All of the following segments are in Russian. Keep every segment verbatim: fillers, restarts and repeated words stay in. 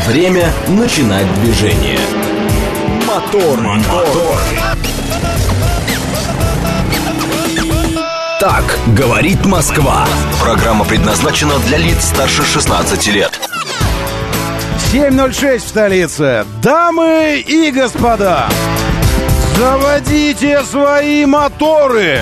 Время начинать движение. Мотор, мотор. Так говорит Москва. Программа предназначена для лиц старше шестнадцати лет. семь ноль шесть в столице. Дамы и господа, заводите свои моторы.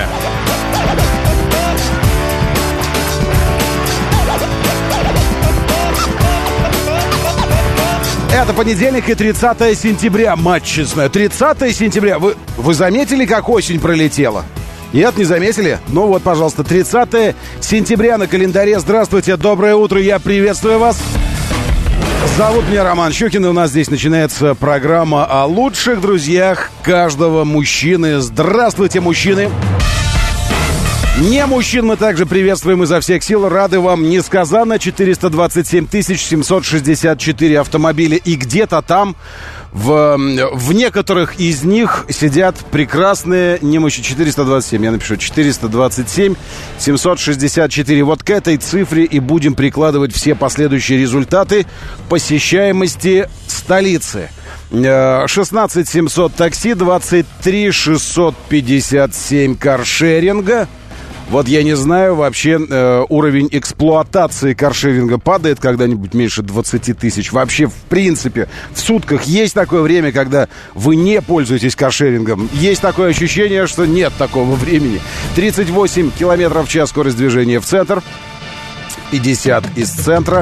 Это понедельник и тридцатое сентября. Мать честная, тридцатое сентября. Вы, вы заметили, как осень пролетела? Нет, не заметили? Ну вот, пожалуйста, тридцатое сентября на календаре. Здравствуйте, доброе утро, я приветствую вас. Зовут меня Роман Щукин, и у нас здесь начинается программа о лучших друзьях каждого мужчины. Здравствуйте, мужчины! Не мужчин мы также приветствуем изо всех сил. Рады вам несказанно. четыреста двадцать семь тысяч семьсот шестьдесят четыре автомобиля. И где-то там, в, в некоторых из них сидят прекрасные не мужчины. четыреста двадцать семь, я напишу. четыреста двадцать семь семьсот шестьдесят четыре. Вот к этой цифре и будем прикладывать все последующие результаты посещаемости столицы. шестнадцать семьсот такси, двадцать три шестьсот пятьдесят семь каршеринга. Вот я не знаю, вообще э, уровень эксплуатации каршеринга падает когда-нибудь меньше двадцати тысяч. Вообще, в принципе, в сутках есть такое время, когда вы не пользуетесь каршерингом. Есть такое ощущение, что нет такого времени. тридцать восемь километров в час скорость движения в центр, пятьдесят из центра.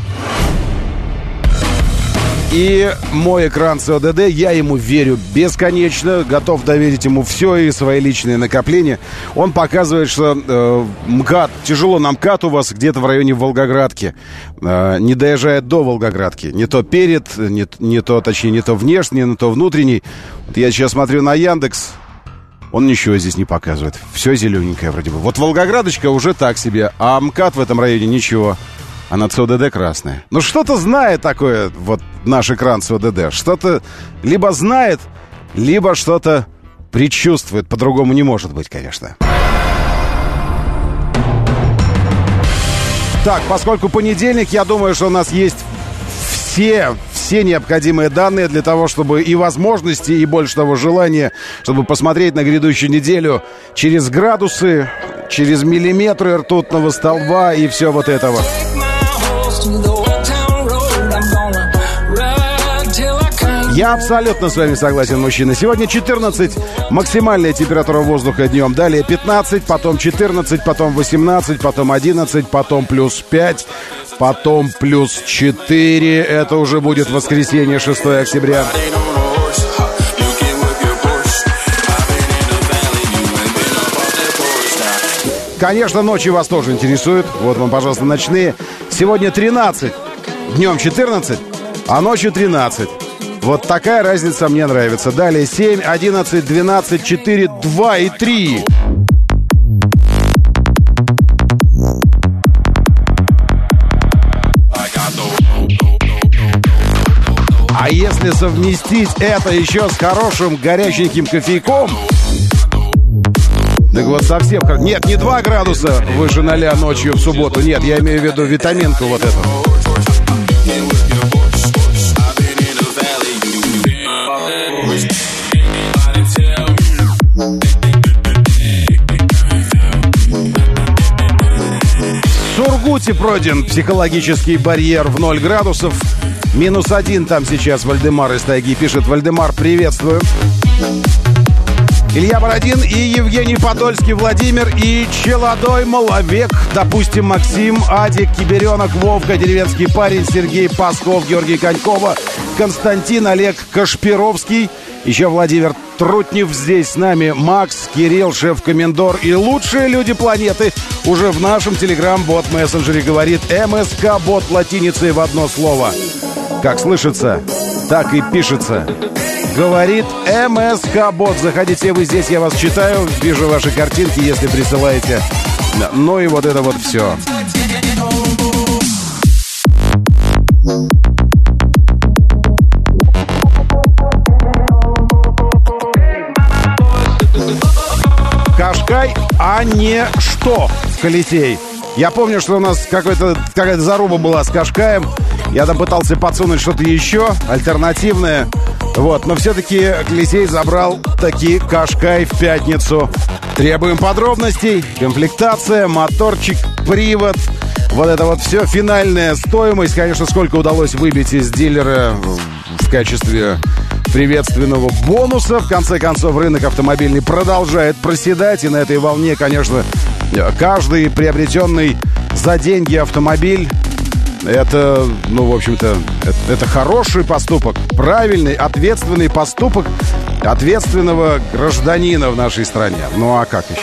И мой экран си о ди ди, я ему верю бесконечно, готов доверить ему все и свои личные накопления. Он показывает, что э, МКАД, тяжело на МКАД у вас где-то в районе Волгоградки, э, не доезжает до Волгоградки. Не то перед, не, не то, точнее, не то внешний, не то внутренний. Вот я сейчас смотрю на Яндекс, он ничего здесь не показывает. Все зелененькое вроде бы. Вот Волгоградочка уже так себе, а МКАД в этом районе ничего. А на си о ди ди красная. Ну, что-то знает такое, вот наш экран си о ди ди. Что-то либо знает, либо что-то предчувствует. По-другому не может быть, конечно. Так, поскольку понедельник, я думаю, что у нас есть все, все необходимые данные для того, чтобы и возможности, и больше того желания, чтобы посмотреть на грядущую неделю через градусы, через миллиметры ртутного столба и все вот этого. Я абсолютно с вами согласен, мужчина. Сегодня четырнадцать, максимальная температура воздуха днем. Далее пятнадцать, потом четырнадцать, потом восемнадцать, потом одиннадцать, потом плюс пять, потом плюс четыре. Это уже будет воскресенье, шестое октября. Конечно, ночи вас тоже интересуют. Вот вам, пожалуйста, ночные. Сегодня тринадцать, днем четырнадцать, а ночью тринадцать. Вот такая разница мне нравится. Далее семь, одиннадцать, двенадцать, четыре, два и три. А если совместить это еще с хорошим горяченьким кофейком, так вот совсем... Нет, не два градуса выше ноля ночью в субботу. Нет, я имею в виду витаминку вот эту. В Сургуте пройден психологический барьер в ноль градусов. Минус один там сейчас Вальдемар из тайги пишет. Вальдемар, приветствую. Илья Бородин и Евгений Подольский, Владимир и Челодой, Маловек, допустим, Максим, Адик, Киберенок, Вовка, Деревенский парень, Сергей Пасков, Георгий Конькова, Константин, Олег Кашпировский, еще Владимир Трутнев здесь с нами, Макс, Кирилл, шеф-комендор и лучшие люди планеты уже в нашем телеграм-бот-мессенджере говорит МСК-бот латиницей в одно слово. Как слышится, так и пишется. Говорит МСК-бот. Заходите вы здесь, я вас читаю. Вижу ваши картинки, если присылаете. Ну и вот это вот все. Кашкай, а не что, Колесей. Я помню, что у нас какой-то, какая-то заруба была с Кашкаем. Я там пытался подсунуть что-то еще, альтернативное. Вот, но все-таки Клесей забрал таки Кашкай в пятницу. Требуем подробностей. Комплектация, моторчик, привод. Вот это вот все. Финальная стоимость. Конечно, сколько удалось выбить из дилера в качестве приветственного бонуса. В конце концов, рынок автомобильный продолжает проседать. И на этой волне, конечно, каждый приобретенный за деньги автомобиль — это, ну, в общем-то, это, это хороший поступок, правильный, ответственный поступок ответственного гражданина в нашей стране. Ну, а как еще?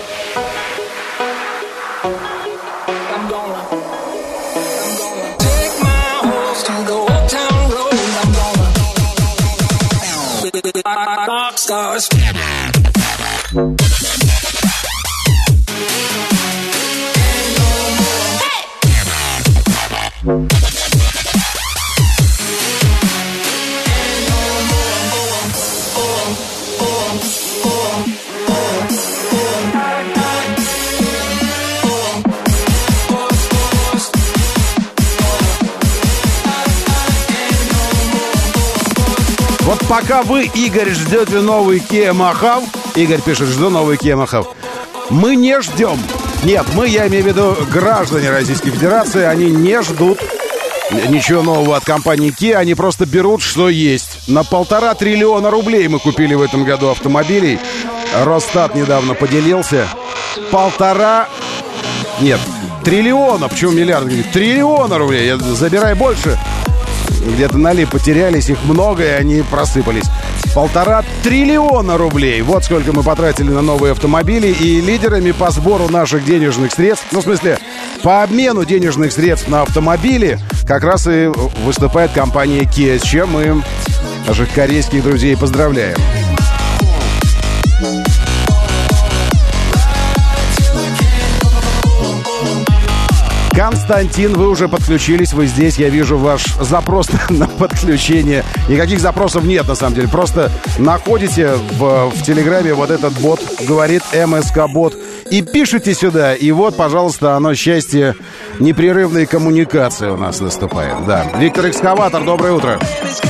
Вот пока вы, Игорь, ждете новый Kia Mahav, Игорь пишет, жду новый Kia Mahav, мы не ждем. Нет, мы, я имею в виду граждане Российской Федерации, они не ждут ничего нового от компании Kia, они просто берут, что есть. На полтора триллиона рублей мы купили в этом году автомобилей. Росстат недавно поделился. Полтора... Нет, триллиона, почему миллиард? Триллиона рублей, я забирай больше. Где-то ноли потерялись, их много, и они просыпались. Полтора триллиона рублей. Вот сколько мы потратили на новые автомобили. И лидерами по сбору наших денежных средств, ну, в смысле, по обмену денежных средств на автомобили, как раз и выступает компания Kia, с чем мы наших корейских друзей поздравляем. Константин, вы уже подключились, вы здесь, я вижу ваш запрос на подключение. Никаких запросов нет, на самом деле. Просто находите в, в Телеграме вот этот бот, говорит МСК-бот, и пишите сюда. И вот, пожалуйста, оно, счастье непрерывной коммуникации у нас наступает. Да. Виктор Экскаватор, доброе утро.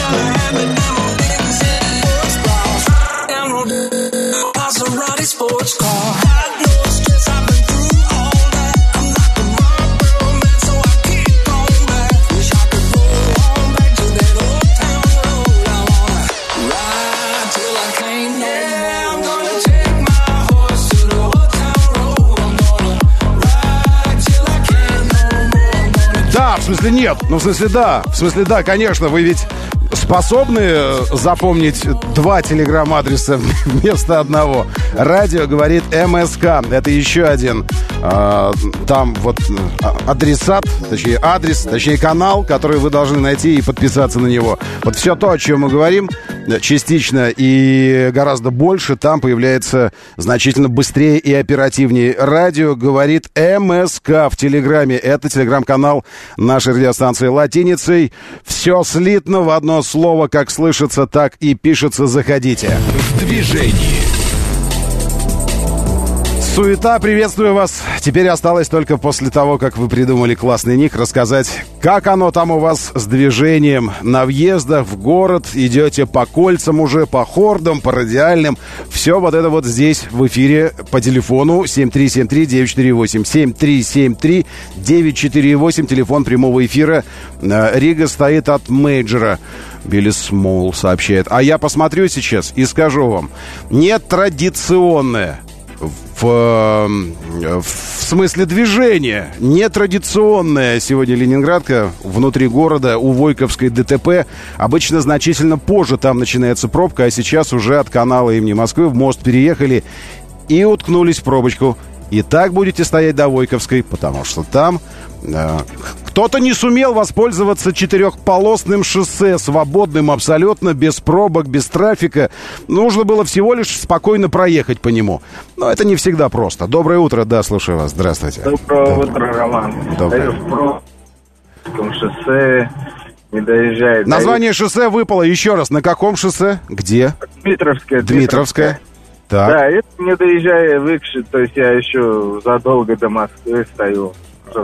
Да, в смысле нет. Ну, в смысле да. В смысле да, конечно. Вы ведь способны запомнить два телеграм-адреса вместо одного. Радио говорит МСК. Это еще один э, там вот адресат, точнее адрес, точнее канал, который вы должны найти и подписаться на него. Вот все то, о чем мы говорим, частично и гораздо больше, там появляется значительно быстрее и оперативнее. Радио говорит МСК в Телеграме. Это телеграм-канал нашей радиостанции латиницей. Все слитно в одно слово, как слышится, так и пишется. Заходите. В движении. Суета, приветствую вас. Теперь осталось только после того, как вы придумали классный ник, рассказать, как оно там у вас с движением на въездах в город. Идете по кольцам уже, по хордам, по радиальным. Все вот это вот здесь в эфире по телефону семь три семь три девять четыре восемь. семь три семь три девять четыре восемь. Телефон прямого эфира. Рига стоит от мейджора. Билли Смол сообщает. А я посмотрю сейчас и скажу вам. Нетрадиционное. В, в смысле движения. Нетрадиционная сегодня Ленинградка внутри города у Войковской ДТП. Обычно значительно позже там начинается пробка, а сейчас уже от канала имени Москвы в мост переехали и уткнулись в пробочку. И так будете стоять до Войковской, потому что там э, кто-то не сумел воспользоваться четырехполосным шоссе, свободным абсолютно, без пробок, без трафика. Нужно было всего лишь спокойно проехать по нему. Но это не всегда просто. Доброе утро, да, слушаю вас. Здравствуйте. Доброе Доброе. утро, Роман. Доброе. В Пробском шоссе не доезжает. Название шоссе выпало еще раз. На каком шоссе? Где? Дмитровское. Дмитровское. Так. Да, это не доезжая в Икши, то есть я еще задолго до Москвы стою.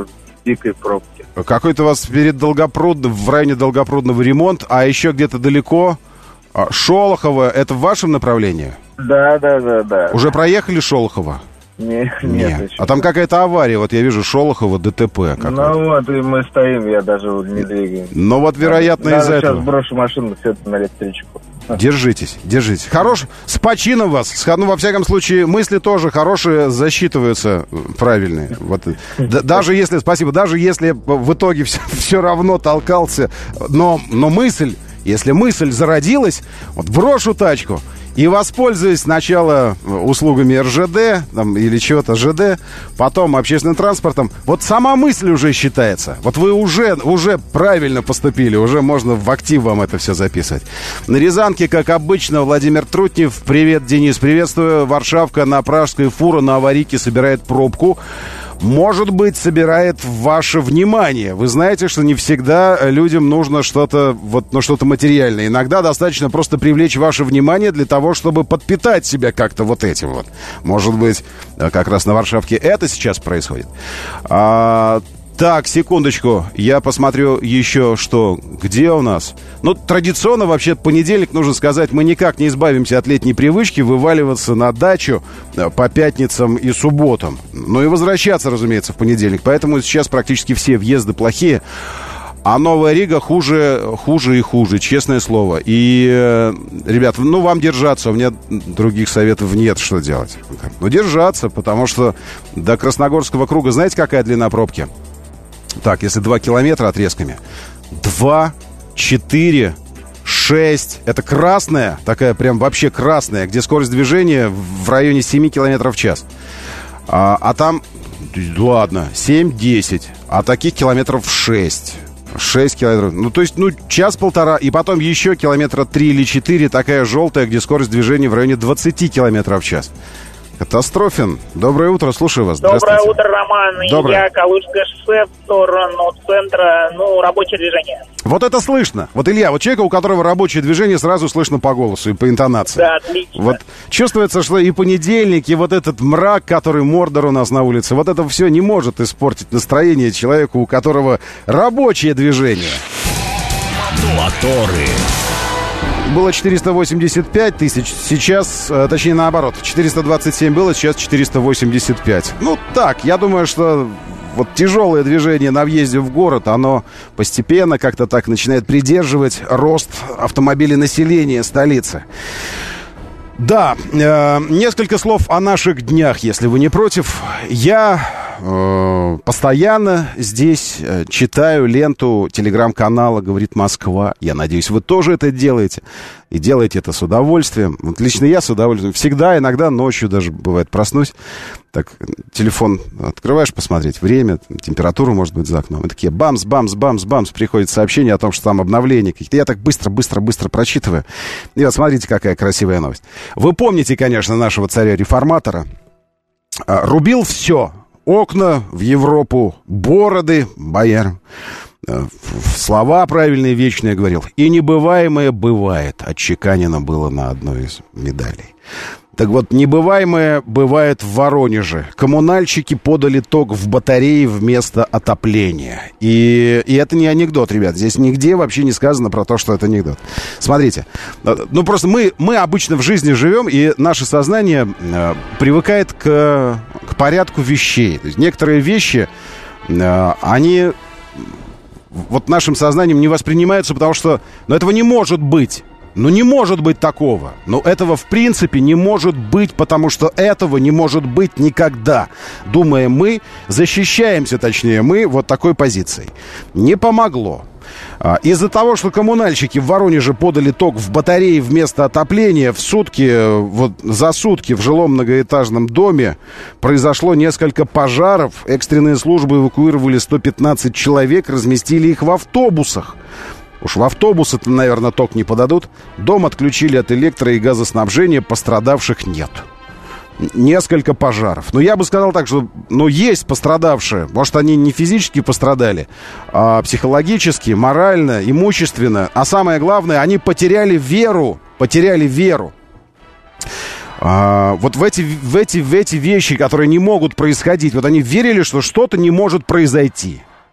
дикой пробки. Какой-то у вас перед Долгопрудным, в районе Долгопрудного ремонт, а еще где-то далеко Шолохово, это в вашем направлении? Да, да, да, да. Уже проехали Шолохово? Не, нет, нет. А там какая-то авария, вот я вижу Шолохово, ДТП какое-то. Ну вот, и мы стоим, я даже не двигаюсь. Ну вот, вероятно, Надо из-за сейчас этого. брошу машину, все это на электричку. Держитесь, держитесь. Хорош, с почином вас. Ну, во всяком случае, мысли тоже хорошие, засчитываются правильные. Вот. Д- даже если, спасибо, даже если в итоге все, все равно толкался, но, но мысль, если мысль зародилась, вот брошу тачку и воспользуюсь сначала услугами эр жэ дэ там, или чего-то ЖД, потом общественным транспортом. Вот сама мысль уже считается. Вот вы уже, уже правильно поступили, уже можно в актив вам это все записывать. На Рязанке, как обычно, Владимир Трутнев. Привет, Денис, приветствую. Варшавка на Пражской, фура на аварийке собирает пробку. Может быть, собирает ваше внимание. Вы знаете, что не всегда людям нужно что-то, вот, ну, что-то материальное. Иногда достаточно просто привлечь ваше внимание для того, чтобы подпитать себя как-то вот этим вот. Может быть, как раз на Варшавке это сейчас происходит. А, так, секундочку. Я посмотрю еще, что... Где у нас? Ну, традиционно, вообще, понедельник, нужно сказать, мы никак не избавимся от летней привычки вываливаться на дачу по пятницам и субботам. Ну и возвращаться, разумеется, в понедельник. Поэтому сейчас практически все въезды плохие. А Новая Рига хуже, хуже и хуже, честное слово. И, ребят, ну, вам держаться. У меня других советов нет, что делать. Ну, держаться, потому что до Красногорского круга, знаете, какая длина пробки? Так, если два километра отрезками. Два, четыре, шесть. Это красная, такая прям вообще красная, где скорость движения в районе семь километров в час. А, а там, ладно, семь-десять. А таких километров шесть. шесть километров. Ну, то есть, ну, час-полтора. И потом еще километра три или четыре, такая желтая, где скорость движения в районе двадцать километров в час. Катастрофин. Доброе утро, слушаю вас. Доброе утро, Роман. Доброе. Я Калужское шоссе в сторону центра, ну, рабочее движение. Вот это слышно. Вот, Илья, вот человека, у которого рабочее движение, сразу слышно по голосу и по интонации. Да, отлично. Вот чувствуется, что и понедельник, и вот этот мрак, который Мордор у нас на улице, вот это все не может испортить настроение человеку, у которого рабочее движение. Моторы. Было четыреста восемьдесят пять тысяч, сейчас, точнее наоборот, четыреста двадцать семь было, сейчас четыреста восемьдесят пять. Ну так, я думаю, что вот тяжелое движение на въезде в город, оно постепенно как-то так начинает придерживать рост автомобиленаселения столицы. Да, э, несколько слов о наших днях, если вы не против. Я э, постоянно здесь э, читаю ленту телеграм-канала «Говорит Москва». Я надеюсь, вы тоже это делаете. И делаете это с удовольствием. Вот лично я с удовольствием. Всегда, иногда ночью даже, бывает, проснусь. Так, телефон открываешь, посмотреть время, температуру, может быть, за окном. И такие бамс, бамс, бамс, бамс. Приходит сообщение о том, что там обновление какие-то. Я так быстро, быстро, быстро прочитываю. И вот смотрите, какая красивая новость. Вы помните, конечно, нашего царя-реформатора. Рубил все. Окна в Европу, бороды боярам. Слова правильные, вечные говорил. И небываемое бывает. Отчеканено было на одной из медалей. Так вот, небываемое бывает в Воронеже. Коммунальщики подали ток в батареи вместо отопления. И, и это не анекдот, ребят. Здесь нигде вообще не сказано про то, что это анекдот. Смотрите. Ну, просто мы, мы обычно в жизни живем, и наше сознание э, привыкает к, к порядку вещей. То есть некоторые вещи, э, они вот нашим сознанием не воспринимаются, потому что ну, этого не может быть. Ну, не может быть такого. Ну, этого, в принципе, не может быть, потому что этого не может быть никогда. Думаем мы, защищаемся, точнее, мы вот такой позицией. Не помогло. Из-за того, что коммунальщики в Воронеже подали ток в батареи вместо отопления, в сутки, вот за сутки в жилом многоэтажном доме произошло несколько пожаров. Экстренные службы эвакуировали сто пятнадцать человек, разместили их в автобусах. Уж в автобусы-то, наверное, ток не подадут. Дом отключили от электро- и газоснабжения, пострадавших нет. Несколько пожаров. Но я бы сказал так, что ну, есть пострадавшие. Может, они не физически пострадали, а психологически, морально, имущественно. А самое главное, они потеряли веру. Потеряли веру. А, вот в эти, в, эти, в эти вещи, которые не могут происходить. Вот они верили, что что-то не может произойти.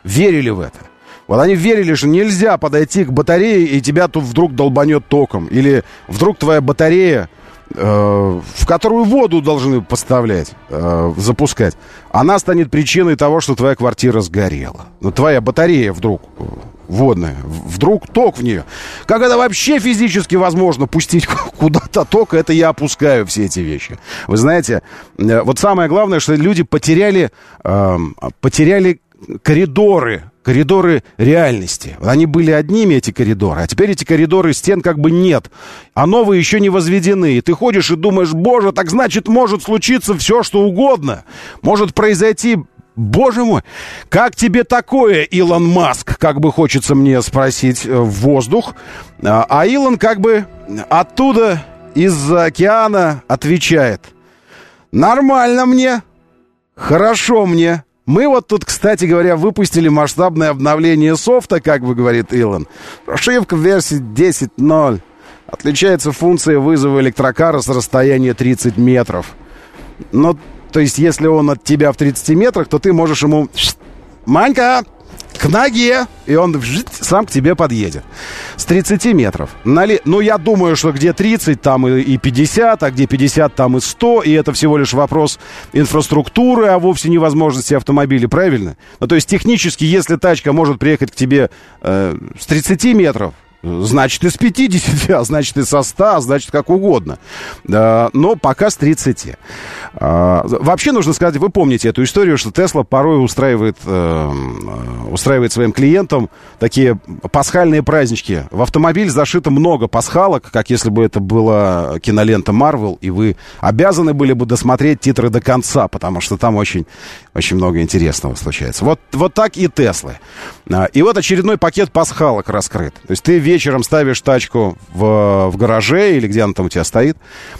верили в это. Вот они верили, что нельзя подойти к батарее, и тебя тут вдруг долбанет током. Или вдруг твоя батарея, э, в которую воду должны поставлять, э, запускать, она станет причиной того, что твоя квартира сгорела. Ну, твоя батарея вдруг водная, вдруг ток в нее. Как это вообще физически возможно пустить куда-то ток, это я опускаю все эти вещи. Вы знаете, э, вот самое главное, что люди потеряли, э, потеряли коридоры, коридоры реальности. Они были одними, эти коридоры, а теперь эти коридоры, стен как бы нет, а новые еще не возведены. И ты ходишь и думаешь, боже, так значит, может случиться все, что угодно. Может произойти, боже мой, как тебе такое, Илон Маск, как бы хочется мне спросить, в воздух. А Илон как бы оттуда, из-за океана отвечает, нормально мне, хорошо мне. Мы вот тут, кстати говоря, выпустили масштабное обновление софта, как бы говорит Илон. Прошивка в версии десять ноль. Отличается функция вызова электрокара с расстояния тридцать метров. Ну, то есть, если он от тебя в тридцати метрах, то ты можешь ему... Манька, к ноге! И он сам к тебе подъедет. С тридцати метров. Нали... Ну, я думаю, что где тридцать, там и пятьдесят, а где пятьдесят, там и сто. И это всего лишь вопрос инфраструктуры, а вовсе не возможности автомобиля, правильно? Ну, то есть, технически, если тачка может приехать к тебе э, с тридцати метров, значит, и с пятидесяти, а значит, и со ста, а значит, как угодно. Да, но пока с тридцати. А, вообще, нужно сказать, вы помните эту историю, что Tesla порой устраивает, э, устраивает своим клиентам такие пасхальные празднички. В автомобиль зашито много пасхалок, как если бы это была кинолента Marvel, и вы обязаны были бы досмотреть титры до конца, потому что там очень, очень много интересного случается. Вот, вот так и Теслы. И вот очередной пакет пасхалок раскрыт. То есть ты вечером ставишь тачку в, в гараже, или где она там у тебя стоит,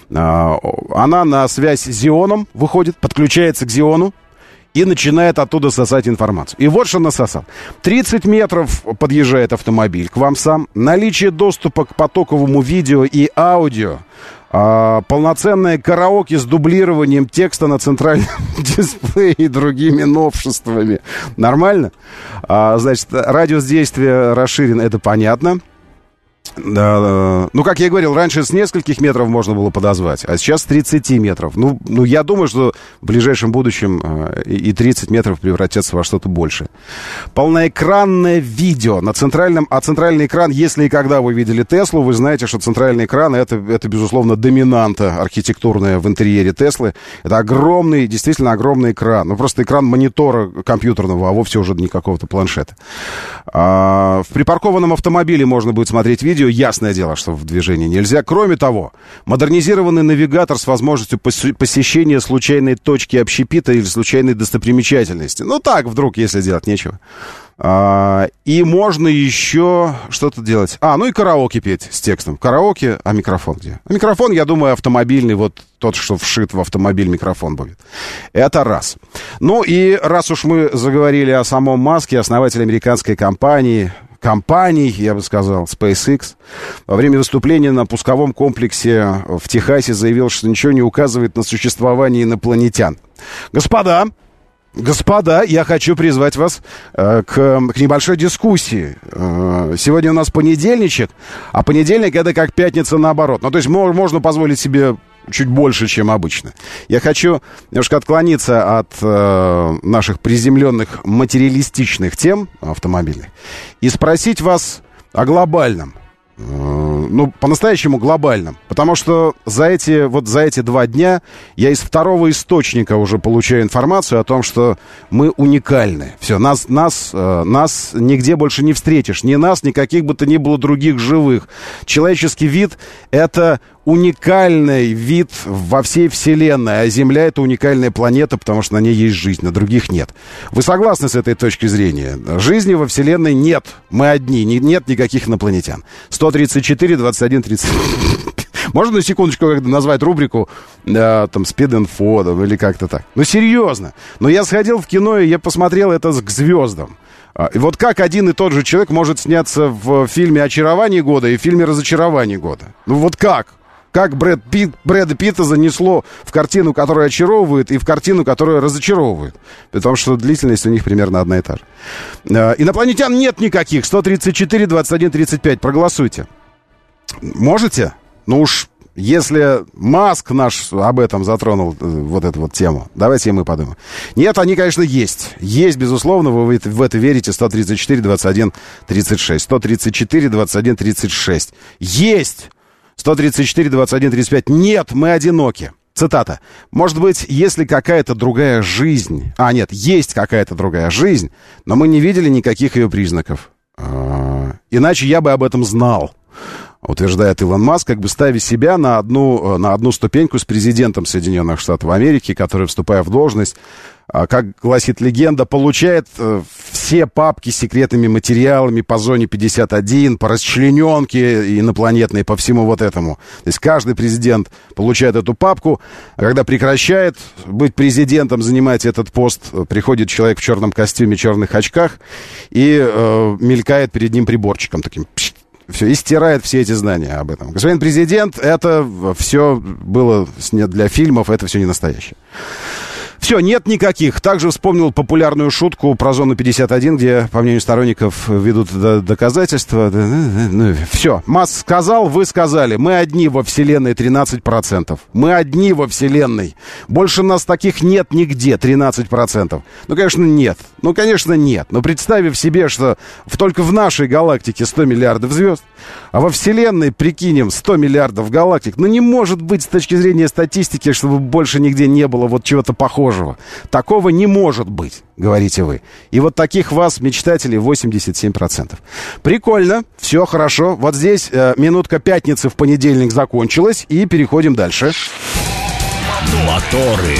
она на связь с Xeon выходит, подключается к Xeon и начинает оттуда сосать информацию. И вот что насосал. тридцать метров подъезжает автомобиль к вам сам. Наличие доступа к потоковому видео и аудио. А, полноценное караоке с дублированием текста на центральном дисплее и другими новшествами. Нормально? А, значит, радиус действия расширен, это понятно. Да, ну, как я и говорил, раньше с нескольких метров можно было подозвать, а сейчас с тридцати метров. Ну, ну я думаю, что в ближайшем будущем э, и тридцать метров превратятся во что-то большее. Полноэкранное видео на центральном... А центральный экран, если и когда вы видели Теслу, вы знаете, что центральный экран это, это безусловно, доминанта архитектурная в интерьере Теслы. Это огромный, действительно огромный экран. Ну, просто экран монитора компьютерного, а вовсе уже не какого-то планшета. А, в припаркованном автомобиле можно будет смотреть видео. Ясное дело, что в движении нельзя. Кроме того, модернизированный навигатор с возможностью посещения случайной точки общепита или случайной достопримечательности. Ну так, вдруг, если делать нечего. А, и можно еще что-то делать. А, ну и караоке петь с текстом. Караоке, а микрофон где? А микрофон, я думаю, автомобильный, вот тот, что вшит в автомобиль микрофон будет. Это раз. Ну и раз уж мы заговорили о самом Маске, основателе американской компании... компаний, я бы сказал, SpaceX, во время выступления на пусковом комплексе в Техасе заявил, что ничего не указывает на существование инопланетян. Господа, господа, я хочу призвать вас э, к, к небольшой дискуссии. Э, сегодня у нас понедельничек, а понедельник это как пятница наоборот. Ну, то есть можно позволить себе чуть больше, чем обычно. Я хочу немножко отклониться от э, наших приземленных материалистичных тем автомобильных и спросить вас о глобальном. Э, ну, по-настоящему глобальном. Потому что за эти, вот за эти два дня я из второго источника уже получаю информацию о том, что мы уникальны. Все, нас, нас, э, нас нигде больше не встретишь. Ни нас, ни каких бы то ни было других живых. Человеческий вид — это уникальный вид во всей Вселенной, а Земля — это уникальная планета, потому что на ней есть жизнь, на других нет. Вы согласны с этой точки зрения? Жизни во Вселенной нет, мы одни, не, нет никаких инопланетян. сто тридцать четыре двадцать один тридцать. Можно на секундочку как-то назвать рубрику э, там «Спид-инфо» там, или как-то так? Ну, серьезно. Но я сходил в кино, и я посмотрел это к звездам. И вот как один и тот же человек может сняться в фильме «Очарование года» и в фильме «Разочарование года»? Ну, вот как? как Брэд Питт, Брэда Питта занесло в картину, которая очаровывает, и в картину, которая разочаровывает. Потому что длительность у них примерно одна и та же. Э, инопланетян нет никаких. сто тридцать четыре двадцать один тридцать пять. Проголосуйте. Можете? Ну уж... Если Маск наш об этом затронул, вот эту вот тему, давайте и мы подумаем. Нет, они, конечно, есть. Есть, безусловно, вы в это верите. сто тридцать четыре двадцать один тридцать шесть. сто тридцать четыре двадцать один тридцать шесть. Есть! сто тридцать четыре двадцать один тридцать пять. Нет, мы одиноки. Цитата. Может быть, если какая-то другая жизнь... А, нет, есть какая-то другая жизнь, но мы не видели никаких ее признаков. Иначе я бы об этом знал. Утверждает Илон Маск, как бы ставя себя на одну, на одну ступеньку с президентом Соединенных Штатов Америки, который, вступая в должность, как гласит легенда, получает все папки с секретными материалами по зоне пятьдесят один, по расчлененке инопланетной, по всему вот этому. То есть каждый президент получает эту папку, а когда прекращает быть президентом, занимать этот пост, приходит человек в черном костюме, черных очках и э, мелькает перед ним приборчиком таким. Все, и стирает все эти знания об этом. Господин президент, это все было для фильмов, это все не настоящее. Все, нет никаких. Также вспомнил популярную шутку про зону пятьдесят один, где, по мнению сторонников, ведут доказательства. Ну, все, Маск сказал, вы сказали. Мы одни во Вселенной тринадцать процентов. Мы одни во Вселенной. Больше нас таких нет нигде, тринадцать процентов. Ну, конечно, нет. Ну, конечно, нет. Но представив себе, что только в нашей галактике сто миллиардов звезд, а во Вселенной, прикинем, сто миллиардов галактик, ну, не может быть с точки зрения статистики, чтобы больше нигде не было вот чего-то похожего. Такого не может быть, говорите вы. И вот таких вас, мечтателей, восемьдесят семь процентов. Прикольно, все хорошо. Вот здесь э, минутка пятницы в понедельник закончилась, и переходим дальше. Моторы.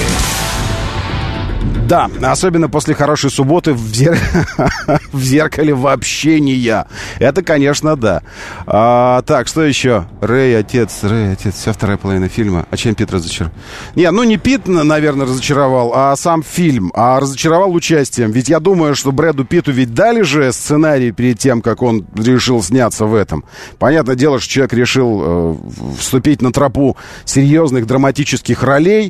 Да, особенно после хорошей субботы в, зер... в зеркале вообще не я. Это, конечно, да. А, так, что еще? Рэй, отец, Рэй, отец. Вся вторая половина фильма. А чем Пит разочаровал? Не, ну не Пит, наверное, разочаровал, а сам фильм. А разочаровал участием. Ведь я думаю, что Брэду Питту ведь дали же сценарий перед тем, как он решил сняться в этом. Понятное дело, что человек решил э, вступить на тропу серьезных драматических ролей.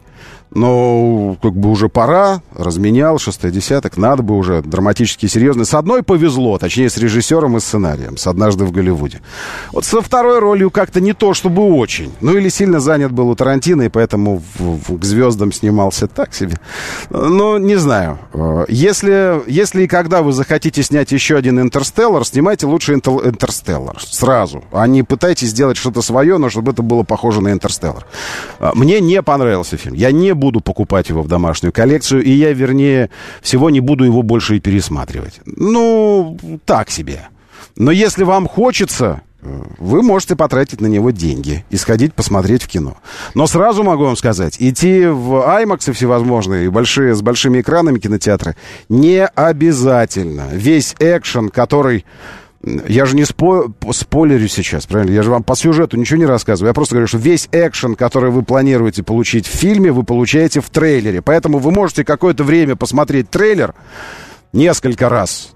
Но как бы уже пора, разменял, шестой десяток, надо бы уже драматически серьезно. С одной повезло, точнее, с режиссером и сценарием, с «Однажды в Голливуде». Вот со второй ролью как-то не то, чтобы очень. Ну, или сильно занят был у Тарантино, и поэтому в, в, к звездам снимался так себе. Ну, не знаю. Если, если и когда вы захотите снять еще один «Интерстеллар», снимайте лучше «Интерстеллар» сразу, а не пытайтесь сделать что-то свое, но чтобы это было похоже на «Интерстеллар». Мне не понравился фильм. Я не буду покупать его в домашнюю коллекцию, и я, вернее, всего не буду его больше и пересматривать. Ну, так себе. Но если вам хочется, вы можете потратить на него деньги и сходить посмотреть в кино. Но сразу могу вам сказать, идти в аймаксы всевозможные, большие, с большими экранами кинотеатры, не обязательно. Весь экшен, который... Я же не спо... спойлерю сейчас, правильно? Я же вам по сюжету ничего не рассказываю. Я просто говорю, что весь экшен, который вы планируете получить в фильме, вы получаете в трейлере. Поэтому вы можете какое-то время посмотреть трейлер несколько раз.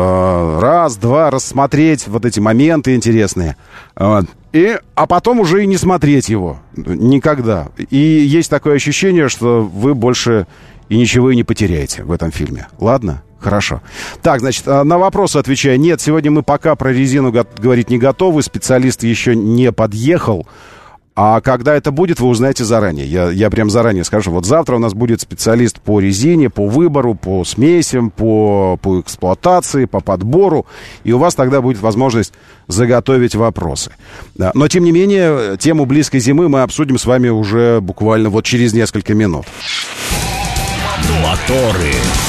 Раз, два, рассмотреть вот эти моменты интересные. И, а потом уже и не смотреть его. Никогда. И есть такое ощущение, что вы больше и ничего и не потеряете в этом фильме. Ладно? Хорошо. Так, значит, на вопросы отвечаю. Нет, сегодня мы пока про резину говорить не готовы. Специалист еще не подъехал. А когда это будет, вы узнаете заранее. Я, я прям заранее скажу. Вот завтра у нас будет специалист по резине, по выбору, по смесям, по, по эксплуатации, по подбору. И у вас тогда будет возможность заготовить вопросы. Да. Но, тем не менее, тему близкой зимы мы обсудим с вами уже буквально вот через несколько минут. Моторы.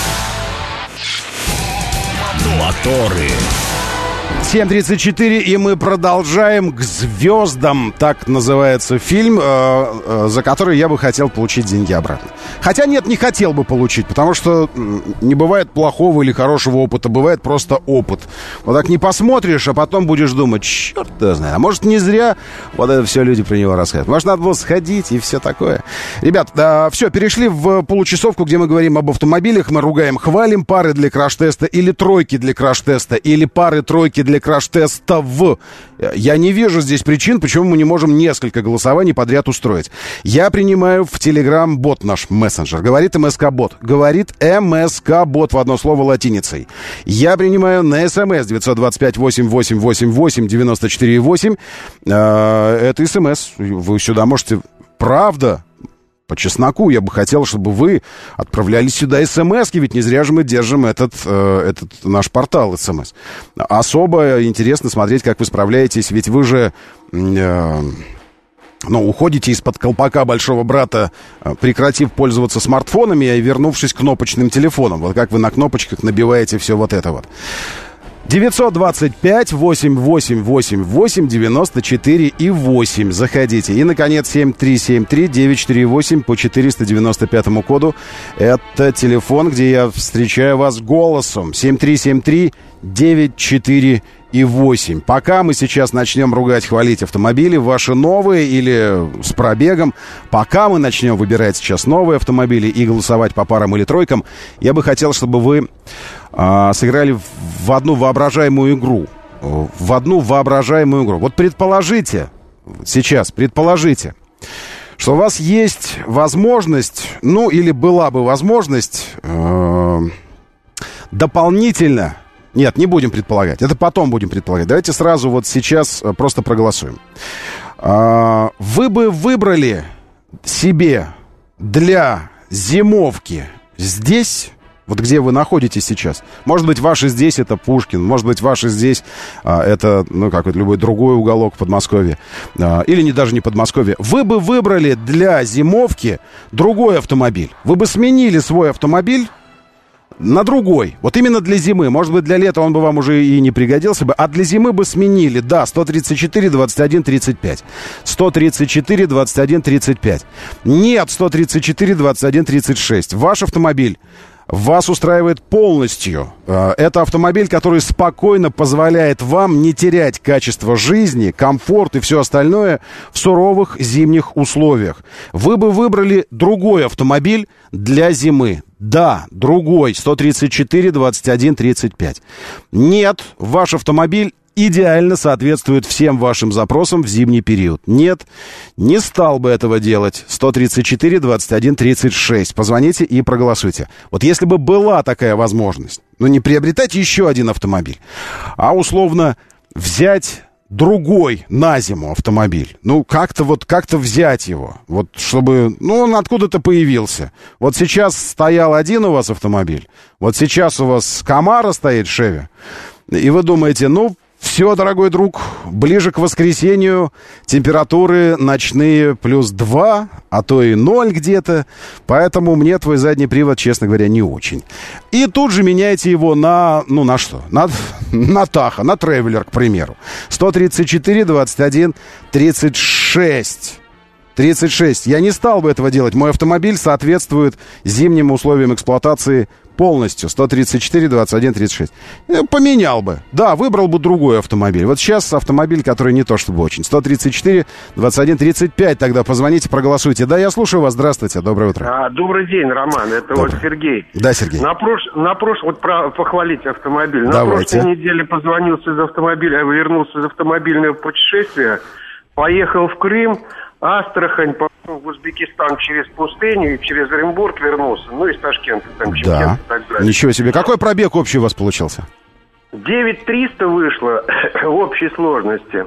Моторы. семь тридцать четыре, и мы продолжаем «К звездам». Так называется фильм, э, э, за который я бы хотел получить деньги обратно. Хотя нет, не хотел бы получить, потому что не бывает плохого или хорошего опыта, бывает просто опыт. Вот так не посмотришь, а потом будешь думать, черт я знаю, а может не зря вот это все люди про него рассказывают. Может, надо было сходить и все такое. Ребят, э, все, перешли в получасовку, где мы говорим об автомобилях, мы ругаем, хвалим пары для краш-теста или тройки для краш-теста, или пары-тройки для краш-тестов. Я не вижу здесь причин, почему мы не можем несколько голосований подряд устроить. Я принимаю в Telegram-бот наш мессенджер. Говорит МСК-бот. Говорит МСК-бот в одно слово латиницей. Я принимаю на СМС девять два пять восемь восемь восемь восемь девять четыре восемь. Это СМС. Вы сюда можете... Правда? По чесноку я бы хотел, чтобы вы отправляли сюда смс-ки, ведь не зря же мы держим этот, э, этот наш портал смс. Особо интересно смотреть, как вы справляетесь, ведь вы же э, ну, уходите из-под колпака большого брата, э, прекратив пользоваться смартфонами и вернувшись к кнопочным телефонам. Вот как вы на кнопочках набиваете все вот это вот. девятьсот двадцать пять восемь восемь восемь восемь девяносто четыре и восемь. Заходите. И, наконец, семь три семь три девять четыре восемь по четыреста девяносто пятому коду. Это телефон, где я встречаю вас голосом. семь три семь три девять четыре и восемь. Пока мы сейчас начнем ругать, хвалить автомобили, ваши новые или с пробегом, пока мы начнем выбирать сейчас новые автомобили и голосовать по парам или тройкам, я бы хотел, чтобы вы а, сыграли в одну воображаемую игру. В одну воображаемую игру. Вот предположите, сейчас предположите, что у вас есть возможность, ну или была бы возможность э, дополнительно... Нет, не будем предполагать. Это потом будем предполагать. Давайте сразу вот сейчас просто проголосуем. Вы бы выбрали себе для зимовки здесь, вот где вы находитесь сейчас. Может быть, ваши здесь это Пушкин, может быть, ваши здесь это, ну, какой-то любой другой уголок Подмосковья. Или не, даже не Подмосковье. Вы бы выбрали для зимовки другой автомобиль. Вы бы сменили свой автомобиль на другой. Вот именно для зимы. Может быть, для лета он бы вам уже и не пригодился бы. А для зимы бы сменили. Да, сто тридцать четыре двадцать один тридцать пять. сто тридцать четыре двадцать один тридцать пять. Нет, сто тридцать четыре двадцать один тридцать шесть. Ваш автомобиль вас устраивает полностью. Это автомобиль, который спокойно позволяет вам не терять качество жизни, комфорт и все остальное в суровых зимних условиях. Вы бы выбрали другой автомобиль для зимы. Да, другой, сто тридцать четыре двадцать один тридцать пять. Нет, ваш автомобиль идеально соответствует всем вашим запросам в зимний период. Нет, не стал бы этого делать. сто тридцать четыре двадцать один тридцать шесть. Позвоните и проголосуйте. Вот если бы была такая возможность, ну не приобретать еще один автомобиль, а условно взять другой на зиму автомобиль. Ну, как-то вот, как-то взять его. Вот, чтобы, ну, он откуда-то появился. Вот сейчас стоял один у вас автомобиль. Вот сейчас у вас Камара стоит, Шеви. И вы думаете, ну, все, дорогой друг, ближе к воскресенью температуры ночные плюс два, а то и ноль где-то. Поэтому мне твой задний привод, честно говоря, не очень. И тут же меняйте его на, ну, на что? На, на Таха, на Тревелер, к примеру. сто тридцать четыре двадцать один тридцать шесть. тридцать шесть. Я не стал бы этого делать. Мой автомобиль соответствует зимним условиям эксплуатации полностью. сто тридцать четыре двадцать один тридцать шесть. Поменял бы. Да, выбрал бы другой автомобиль. Вот сейчас автомобиль, который не то чтобы очень. сто тридцать четыре двадцать один тридцать пять. Тогда позвоните, проголосуйте. Да, я слушаю вас. Здравствуйте. Доброе утро. А, добрый день, Роман. Это Добрый. Вот Сергей. Да, Сергей. На, прош... на прошлой... Вот про... похвалить автомобиль. Давайте. На прошлой неделе позвонился из автомобиля, вернулся из автомобильного путешествия, поехал в Крым, Астрахань, потом в Узбекистан через пустыню и через Оренбург вернулся. Ну, из Ташкента, там, Чимкент да. и так далее. Ничего себе. Какой пробег общий у вас получился? девять триста вышло в общей сложности.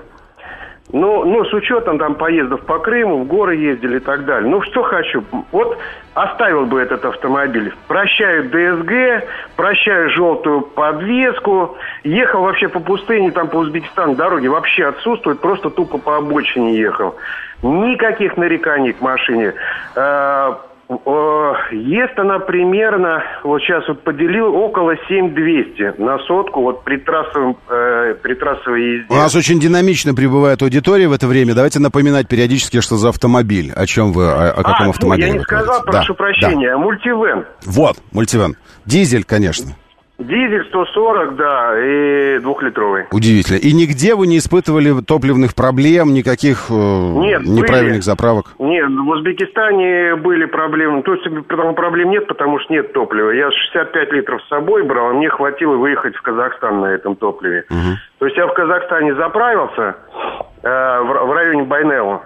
Ну, ну, с учетом там поездов по Крыму, в горы ездили и так далее. Ну, что хочу. Вот оставил бы этот автомобиль. Прощаю ДСГ, прощаю желтую подвеску. Ехал вообще по пустыне, там по Узбекистану дороги вообще отсутствуют. Просто тупо по обочине ехал. Никаких нареканий к машине. Ест она примерно, вот сейчас вот поделил, около семь двести на сотку, вот при, трассовом, э, при трассовой езде. У нас очень динамично прибывает аудитория в это время. Давайте напоминать периодически, что за автомобиль. О чем вы, о, о каком а, автомобиле ну, я не вы сказал, говорите? прошу да, прощения, да. мультивэн. Вот, мультивэн. Дизель, конечно. Дизель сто сорок, да, и двухлитровый. Удивительно. И нигде вы не испытывали топливных проблем, никаких э, нет, неправильных были. заправок? Нет, в Узбекистане были проблемы. То есть проблем нет, потому что нет топлива. Я шестьдесят пять литров с собой брал, а мне хватило выехать в Казахстан на этом топливе. Угу. То есть я в Казахстане заправился э, в, в районе Байнео.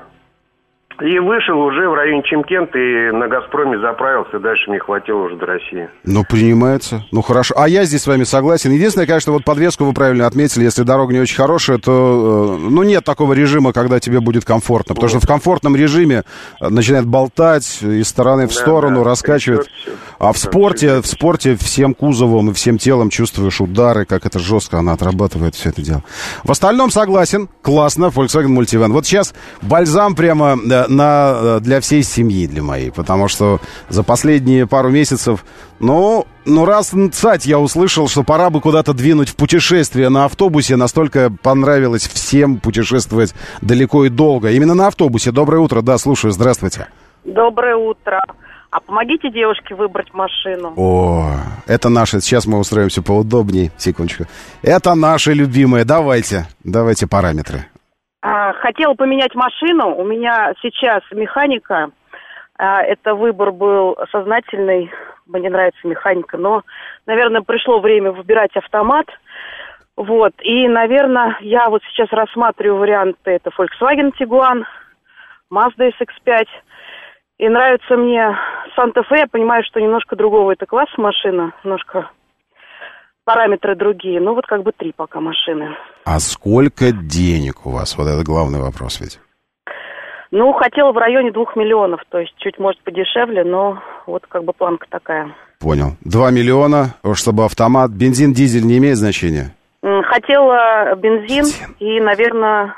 И вышел уже в районе Чимкента и на «Газпроме» заправился. Дальше мне хватило уже до России. Ну, принимается. Ну, хорошо. А я здесь с вами согласен. Единственное, конечно, вот подвеску вы правильно отметили. Если дорога не очень хорошая, то, ну, нет такого режима, когда тебе будет комфортно. Потому вот. Что в комфортном режиме начинает болтать из стороны в да, сторону, да, раскачивает. Все, а в спорте, в спорте всем кузовом и всем телом чувствуешь удары, как это жестко она отрабатывает все это дело. В остальном согласен. Классно. Volkswagen Multivan. Вот сейчас бальзам прямо... На, для всей семьи, для моей, потому что за последние пару месяцев, ну, ну раз, цать, я услышал, что пора бы куда-то двинуть в путешествие на автобусе, настолько понравилось всем путешествовать далеко и долго. Именно на автобусе. Доброе утро, да, слушаю, здравствуйте. Доброе утро. А помогите девушке выбрать машину. О, это наше, сейчас мы устроимся поудобнее, секундочку. Это наши любимые, давайте, давайте параметры. Хотела поменять машину. У меня сейчас механика. Это выбор был сознательный. Мне нравится механика. Но, наверное, пришло время выбирать автомат. Вот. И, наверное, я вот сейчас рассматриваю варианты. Это Volkswagen Tiguan, Mazda эс икс пять. И нравится мне Santa Fe. Я понимаю, что немножко другого это класс машина. Немножко параметры другие. Ну, вот как бы три пока машины. А сколько денег у вас? Вот это главный вопрос ведь. Ну, хотела в районе двух миллионов. То есть чуть, может, подешевле, но вот как бы планка такая. Понял. Два миллиона, чтобы автомат. Бензин, дизель не имеет значения? Хотела бензин, бензин. И, наверное,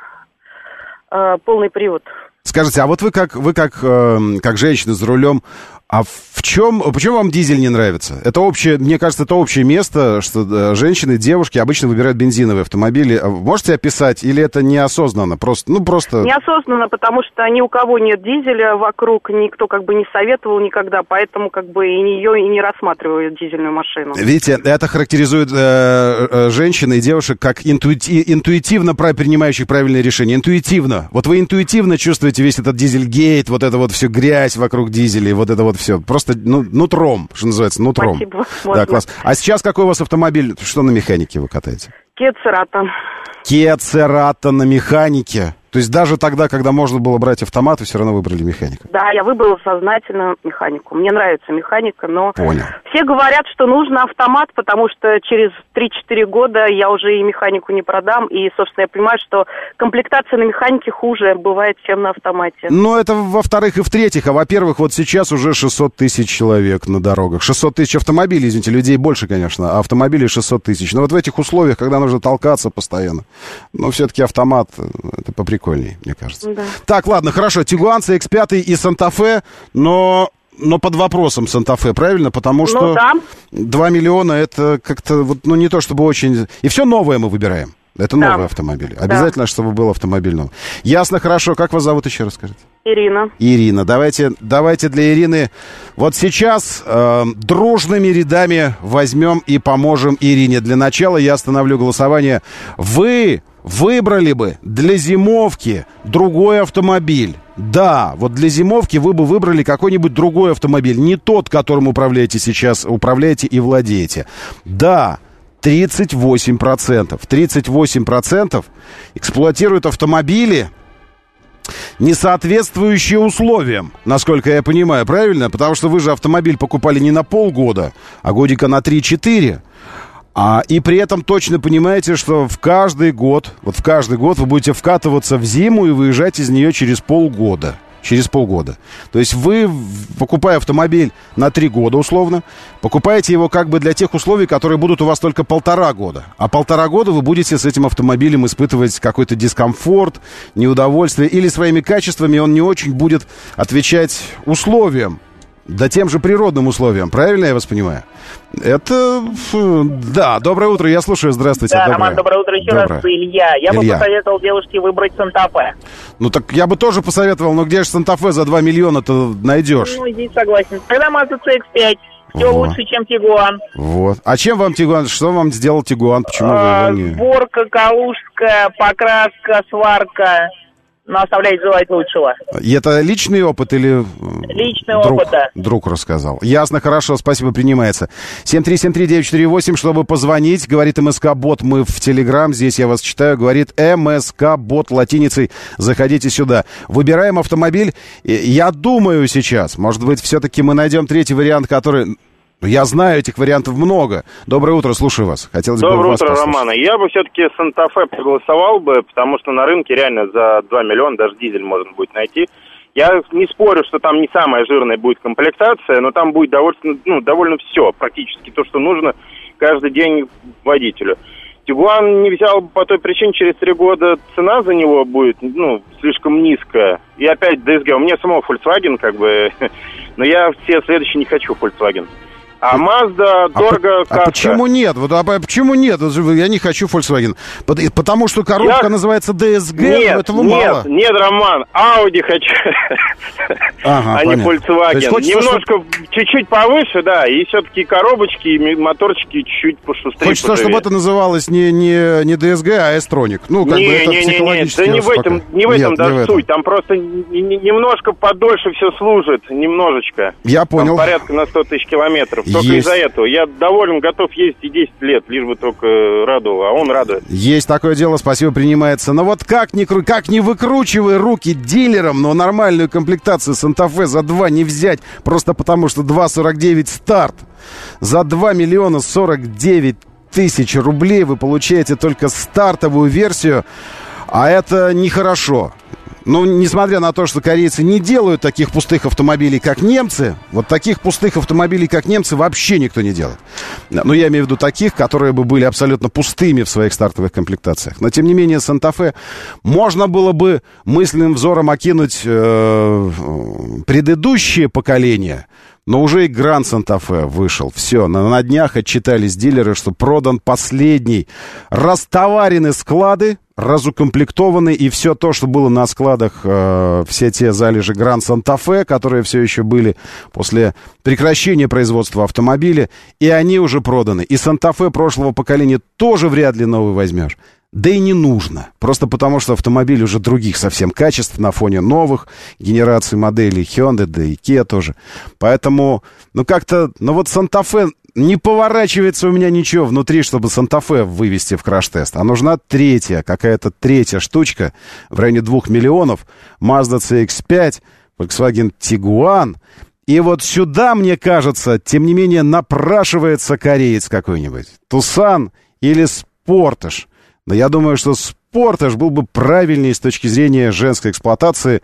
полный привод. Скажите, а вот вы как, вы как, как женщина за рулем, а в чем, почему вам дизель не нравится? Это общее, мне кажется, это общее место, что женщины, девушки обычно выбирают бензиновые автомобили. Можете описать, или это неосознанно? Просто, ну, просто... Неосознанно, потому что ни у кого нет дизеля вокруг, никто как бы не советовал никогда, поэтому как бы и ее и не рассматривают дизельную машину. Видите, это характеризует э, э, женщин и девушек как интуити, интуитивно принимающих правильные решения. Интуитивно. Вот вы интуитивно чувствуете весь этот дизельгейт, вот это вот всю грязь вокруг дизеля, вот это вот все. Просто, ну, нутром, что называется, нутром. Спасибо. Да, класс. А сейчас какой у вас автомобиль? Что на механике вы катаете? Kia Cerato. Kia Cerato на механике. То есть даже тогда, когда можно было брать автомат, вы все равно выбрали механику? Да, я выбрала сознательно механику. Мне нравится механика, но... Понял. Все говорят, что нужно автомат, потому что через три-четыре года я уже и механику не продам. И, собственно, я понимаю, что комплектация на механике хуже бывает, чем на автомате. Ну, это во-вторых и в-третьих. А во-первых, вот сейчас уже шестьсот тысяч человек на дорогах. шестьсот тысяч автомобилей, извините, людей больше, конечно, а автомобилей шестьсот тысяч. Но вот в этих условиях, когда нужно толкаться постоянно, ну, все-таки автомат, это поприкольнее. Прикольней, мне кажется. Да. Так, ладно, хорошо. Tiguan, си икс пять и Santa Fe, но, но под вопросом Santa Fe, правильно? Потому что ну, да. два миллиона это как-то, вот, ну, не то чтобы очень... И все новое мы выбираем. Это да. новый автомобиль. Обязательно, да. чтобы был автомобиль новый. Ясно, хорошо. Как вас зовут еще раз, скажите? Ирина. Ирина. Давайте, давайте для Ирины вот сейчас э, дружными рядами возьмем и поможем Ирине. Для начала я остановлю голосование. Вы... выбрали бы для зимовки другой автомобиль. Да, вот для зимовки вы бы выбрали какой-нибудь другой автомобиль. Не тот, которым управляете сейчас, управляете и владеете. Да, тридцать восемь процентов. тридцать восемь процентов эксплуатируют автомобили, не соответствующие условиям, насколько я понимаю, правильно? Потому что вы же автомобиль покупали не на полгода, а годика на три-четыре. А, и при этом точно понимаете, что в каждый год, вот в каждый год вы будете вкатываться в зиму и выезжать из нее через полгода. Через полгода. То есть вы, покупая автомобиль на три года условно, покупаете его как бы для тех условий, которые будут у вас только полтора года. А полтора года вы будете с этим автомобилем испытывать какой-то дискомфорт, неудовольствие, или своими качествами он не очень будет отвечать условиям. Да тем же природным условиям, правильно я вас понимаю? Это, да, доброе утро, я слушаю, здравствуйте. Да, доброе. Роман, доброе утро еще доброе. раз, Илья. Я Илья. бы посоветовал девушке выбрать Санта-Фе. Ну так я бы тоже посоветовал, но где же Санта-Фе за два миллиона-то найдешь? Ну, здесь согласен. Тогда Mazda си икс пять. Все вот. Лучше, чем Тигуан. Вот. А чем вам Тигуан? Что вам сделал Тигуан? Почему а, вы его не... Сборка, калужская, покраска, сварка. Но оставляет желать лучшего. И это личный опыт или... Личный друг, опыт, да. Друг рассказал. Ясно, хорошо, спасибо, принимается. семь три семь три девять четыре восемь, чтобы позвонить. Говорит МСК-бот, мы в Телеграм, здесь я вас читаю. Говорит МСК-бот латиницей. Заходите сюда. Выбираем автомобиль. Я думаю сейчас, может быть, все-таки мы найдем третий вариант, который... Я знаю, этих вариантов много. Доброе утро, слушаю вас. Хотелось бы Доброе вас утро, послушать. Роман. Я бы все-таки Санта-Фе проголосовал бы, потому что на рынке реально за два миллиона даже дизель можно будет найти. Я не спорю, что там не самая жирная будет комплектация, но там будет довольно, ну, довольно все, практически то, что нужно каждый день водителю. Тигуан не взял бы по той причине, через три года цена за него будет, ну, слишком низкая. И опять ди эс джи. У меня самого Volkswagen, как бы, но я все следующие не хочу Volkswagen. А Mazda дорого... А, а почему нет? Вот, а почему нет? Я не хочу Volkswagen. Потому что коробка Я... называется ди эс джи, нет, но этого нет, мало. Нет, Роман, Audi хочу, ага, а не Volkswagen. Хочется, немножко, чтобы... чуть-чуть повыше, да, и все-таки коробочки, и моторчики чуть пошустрее. Хочется, поживее. чтобы это называлось не, не, не ди эс джи, а S-Tronic. Ну, как не, бы это не, психологически... Не, не, не, да не в этом, не в этом нет, даже не в суть. этом. Там просто немножко подольше все служит, немножечко. Я понял. Там порядка на сто тысяч километров. Только Есть. из-за этого. Я доволен, готов ездить и десять лет, лишь бы только радовал, а он радует. Есть такое дело, спасибо, принимается. Но вот как не, как не выкручивай руки дилерам, но нормальную комплектацию Санта-Фе за два не взять, просто потому что два сорок девять старт. За два миллиона сорок девять тысяч рублей вы получаете только стартовую версию, а это нехорошо. Ну, несмотря на то, что корейцы не делают таких пустых автомобилей, как немцы, вот таких пустых автомобилей, как немцы, вообще никто не делает. Ну, я имею в виду таких, которые бы были абсолютно пустыми в своих стартовых комплектациях. Но, тем не менее, Санта-Фе можно было бы мысленным взором окинуть э, предыдущее поколение. Но уже и Гранд Санта-Фе вышел. Все, на, на днях отчитались дилеры, что продан последний. Растоварены склады, разукомплектованы, и все то, что было на складах, э, все те залежи Гранд Санта-Фе, которые все еще были после прекращения производства автомобиля, и они уже проданы. И Санта-Фе прошлого поколения тоже вряд ли новый возьмешь. Да и не нужно. Просто потому, что автомобиль уже других совсем качеств на фоне новых генераций моделей Hyundai, да и Kia тоже. Поэтому, ну как-то, ну вот Санта-Фе, не поворачивается у меня ничего внутри, чтобы Санта-Фе вывести в краш-тест. А нужна третья, какая-то третья штучка в районе двух миллионов. Mazda си икс пять, Volkswagen Tiguan. И вот сюда, мне кажется, тем не менее, напрашивается кореец какой-нибудь. Тусан или Sportage. Но я думаю, что Sportage был бы правильнее с точки зрения женской эксплуатации.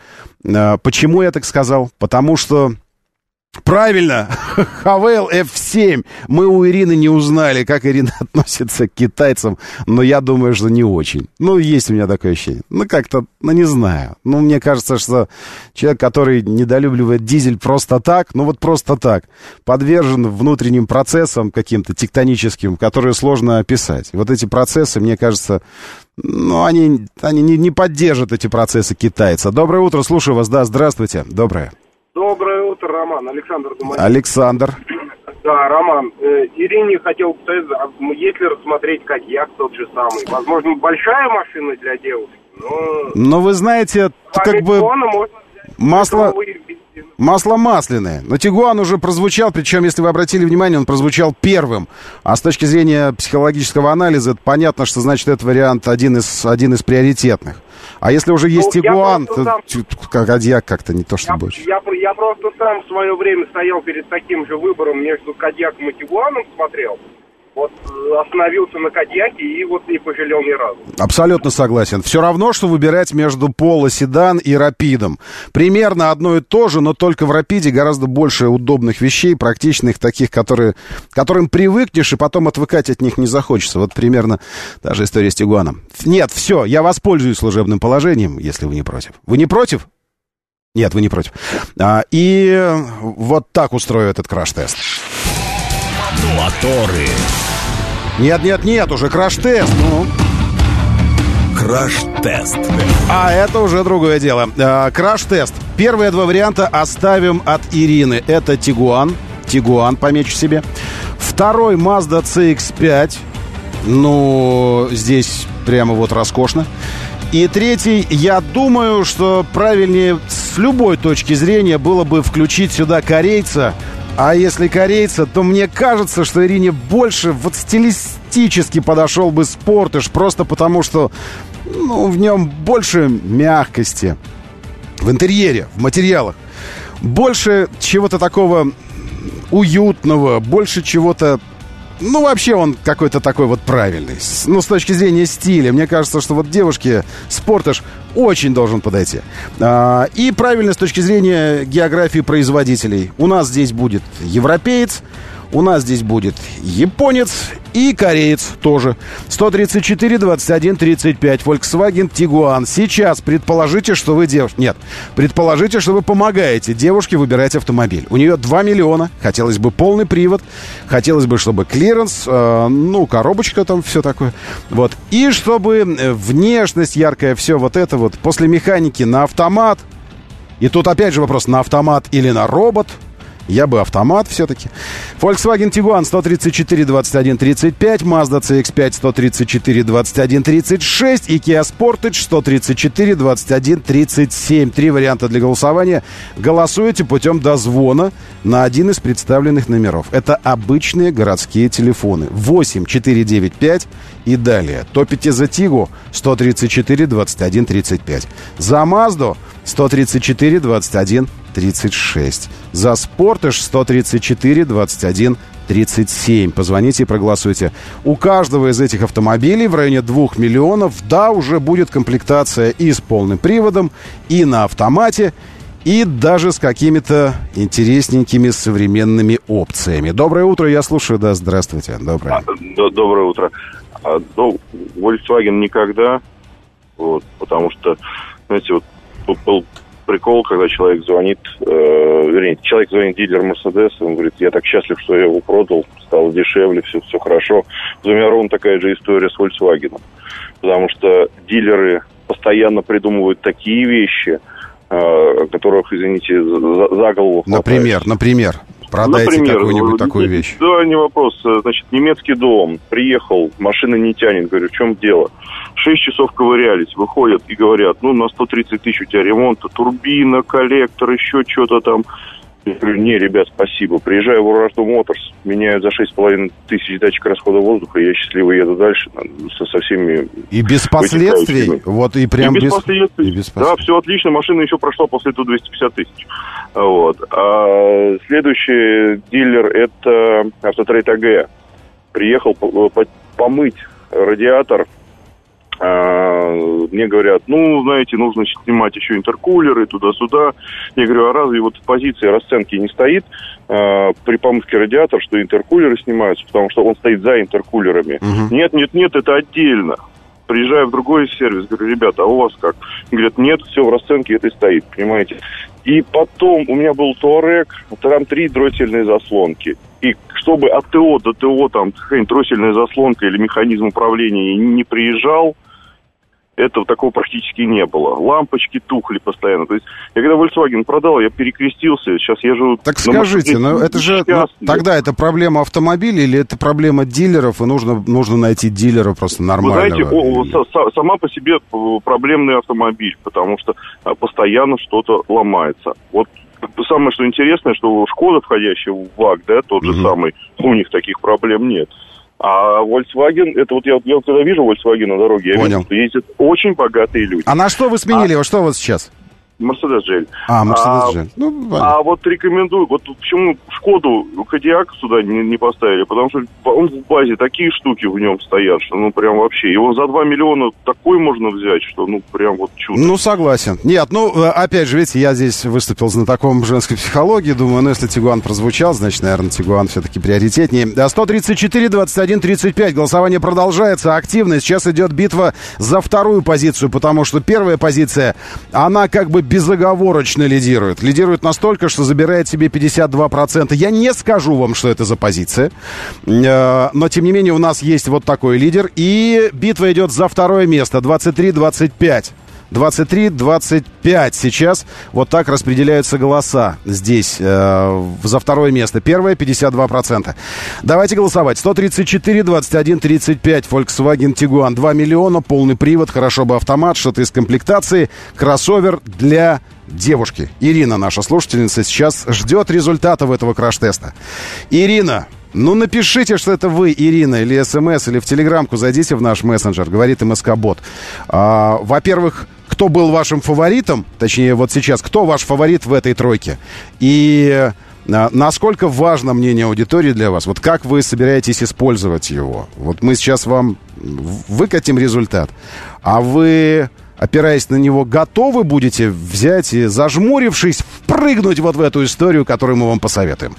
Почему я так сказал? Потому что... Правильно, Хавейл эф семь. Мы у Ирины не узнали, как Ирина относится к китайцам, но я думаю, что не очень. Ну, есть у меня такое ощущение. Ну, как-то, ну, не знаю. Ну, мне кажется, что человек, который недолюбливает дизель просто так, ну, вот просто так, подвержен внутренним процессам каким-то тектоническим, которые сложно описать. Вот эти процессы, мне кажется, ну, они, они не, не поддержат эти процессы китайца. Доброе утро, слушаю вас. Да, здравствуйте. Доброе. Доброе утро, Роман. Александр Думанин. Александр. Да, Роман. Э, Ирине хотел сказать, если рассмотреть Кадьяк тот же самый. Возможно, большая машина для девушки, но... Но вы знаете, как бы... Масло... Масло масляное. Но Тигуан уже прозвучал, причем, если вы обратили внимание, он прозвучал первым. А с точки зрения психологического анализа, это понятно, что, значит, этот вариант один из, один из приоритетных. А если уже есть ну, Тигуан, то сам... Кадьяк как-то не то, что я, больше. Я, я просто сам в свое время стоял перед таким же выбором между Кадьяком и Тигуаном, смотрел. Вот остановился на Кадьяке и вот не пожалел ни разу. Абсолютно согласен. Все равно, что выбирать между Поло Седан и Рапидом. Примерно одно и то же, но только в Рапиде гораздо больше удобных вещей, практичных, таких, которые, к которым привыкнешь, и потом отвыкать от них не захочется. Вот примерно та же история с Тигуаном. Нет, все, я воспользуюсь служебным положением, если вы не против. Вы не против? Нет, вы не против. А, и вот так устрою этот краш-тест. Моторы. Нет, нет, нет, уже краш-тест. Ну. Краш-тест. А это уже другое дело. А, краш-тест. Первые два варианта оставим от Ирины. Это Тигуан Tiguan, помечу себе. Второй Mazda си икс пять. Ну, здесь прямо вот роскошно. И третий, я думаю, что правильнее с любой точки зрения было бы включить сюда корейца. А если корейца, то мне кажется, что Ирине больше вот стилистически подошел бы Sportage, просто потому что, ну, в нем больше мягкости. В интерьере, в материалах. Больше чего-то такого уютного, больше чего-то... Ну, вообще он какой-то такой вот правильный. Ну, с точки зрения стиля. Мне кажется, что вот девушке Sportage очень должен подойти. А, и правильно с точки зрения географии производителей. У нас здесь будет европеец, у нас здесь будет японец и кореец тоже. сто тридцать четыре двадцать один тридцать пять. Volkswagen Tiguan. Сейчас предположите, что вы девушка... Нет, предположите, что вы помогаете девушке выбирать автомобиль. У нее два миллиона. Хотелось бы полный привод. Хотелось бы, чтобы клиренс, э, ну, коробочка там, все такое. Вот. И чтобы внешность яркая, все вот это вот. После механики на автомат. И тут опять же вопрос, на автомат или на робот. Я бы автомат все-таки. Volkswagen Tiguan сто тридцать четыре двадцать один тридцать пять, Mazda си икс пять сто тридцать четыре двадцать один тридцать шесть и Kia Sportage сто тридцать четыре двадцать один тридцать семь. Три варианта для голосования. Голосуете путем дозвона на один из представленных номеров. Это обычные городские телефоны. восемь четыре девять пять и далее. Топите за Тигу сто тридцать четыре двадцать один тридцать пять. За Mazda сто тридцать четыре двадцать один тридцать шесть. За Sportage сто тридцать четыре двадцать один тридцать семь. Позвоните и проголосуйте. У каждого из этих автомобилей в районе двух миллионов, да, уже будет комплектация и с полным приводом, и на автомате, и даже с какими-то интересненькими современными опциями. Доброе утро, я слушаю, да, здравствуйте. Доброе. А, д- доброе утро. А, ну, Volkswagen никогда, вот, потому что, знаете, вот был прикол, когда человек звонит, э, вернее, человек звонит дилер Mercedes, он говорит, я так счастлив, что я его продал, стало дешевле, все, все хорошо. За меня ровно такая же история с Volkswagen. Потому что дилеры постоянно придумывают такие вещи, э, которых, извините, за, за голову хватает. Например, например, продайте Например, какую-нибудь такую вещь. Да, не вопрос. Значит, немецкий дом, приехал, машина не тянет. Говорю, в чем дело? Шесть часов ковырялись, выходят и говорят, ну, на сто тридцать тысяч у тебя ремонта, турбина, коллектор, еще что-то там. Я говорю, не, ребят, спасибо. Приезжаю в Урожду Моторс, меняют за шесть с половиной тысяч датчик расхода воздуха, и я счастливо еду дальше со, со всеми... И без последствий? Вот и прям и без, без последствий. И без последствий. Да, все отлично, машина еще прошла после этого двести пятьдесят тысяч. Вот. А следующий дилер это Автотрейд АГ. Приехал по- по- помыть радиатор. Мне говорят, ну, знаете, нужно снимать еще интеркулеры туда-сюда. Я говорю, а разве вот в позиции расценки не стоит э, при помывке радиатора, что интеркулеры снимаются, потому что он стоит за интеркулерами? Uh-huh. Нет, нет, нет, это отдельно. Приезжаю в другой сервис, говорю, ребята, а у вас как? Говорят, нет, все в расценке это и стоит, понимаете? И потом у меня был Touareg, там три дроссельные заслонки. И чтобы от ТО до ТО там какая-нибудь дроссельная заслонка или механизм управления не приезжал, этого такого практически не было. Лампочки тухли постоянно. То есть, я когда Volkswagen продал, я перекрестился. Сейчас я живу... Так скажите, ну это же... Ну, тогда это проблема автомобиля или это проблема дилеров, и нужно, нужно найти дилера просто нормального? Вы знаете, о, сама по себе проблемный автомобиль, потому что постоянно что-то ломается. Вот самое, что интересное, что Шкода, входящая в ВАГ, да, тот же угу. самый, у них таких проблем нет. А Volkswagen, это вот я, я когда вижу Volkswagen на дороге, я Понял. вижу, что ездят очень богатые люди. А на что вы сменили? А... Что у вас сейчас? Mercedes джи эл. А, Mercedes а, джи эл. Ну, а вот рекомендую, вот почему Шкоду Кодиак сюда не, не поставили, потому что он в базе такие штуки в нем стоят, что ну прям вообще, его за два миллиона такой можно взять, что ну прям вот чудо. Ну, согласен. Нет, ну, опять же, видите, я здесь выступил знатоком женской психологии, думаю, ну, если Тигуан прозвучал, значит, наверное, Тигуан все-таки приоритетнее. сто тридцать четыре двадцать один тридцать пять, голосование продолжается активно, сейчас идет битва за вторую позицию, потому что первая позиция, она как бы безоговорочно лидирует. Лидирует настолько, что забирает себе пятьдесят два процента. Я не скажу вам, что это за позиция. Но, тем не менее, у нас есть вот такой лидер. И битва идет за второе место. двадцать три двадцать пять. двадцать три двадцать пять сейчас. Вот так распределяются голоса здесь э, за второе место. Первое пятьдесят два процента. Давайте голосовать. сто тридцать четыре двадцать один тридцать пять. Volkswagen Tiguan. два миллиона. Полный привод. Хорошо бы автомат. Что-то из комплектации. Кроссовер для девушки. Ирина, наша слушательница, сейчас ждет результатов этого краш-теста. Ирина, ну напишите, что это вы, Ирина, или смс, или в телеграмку зайдите в наш мессенджер, говорит МСК-бот. А, во-первых, кто был вашим фаворитом, точнее, вот сейчас, кто ваш фаворит в этой тройке? И а, насколько важно мнение аудитории для вас? Вот как вы собираетесь использовать его? Вот мы сейчас вам выкатим результат, а вы, опираясь на него, готовы будете взять и, зажмурившись, впрыгнуть вот в эту историю, которую мы вам посоветуем.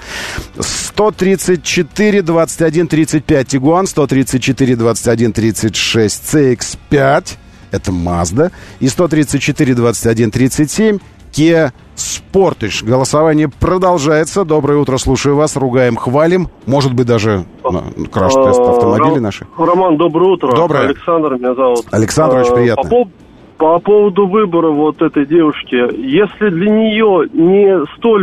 сто тридцать четыре двадцать один тридцать пять Tiguan, сто тридцать четыре двадцать один тридцать шесть си икс пять, это Mazda, и сто тридцать четыре двадцать один тридцать семь Kia Sportage. Голосование продолжается. Доброе утро, слушаю вас, ругаем, хвалим. Может быть, даже краш-тест автомобилей наши. Роман, доброе утро. Доброе. Александр меня зовут. Александр, очень приятно. По, по поводу выбора вот этой девушки, если для нее не столь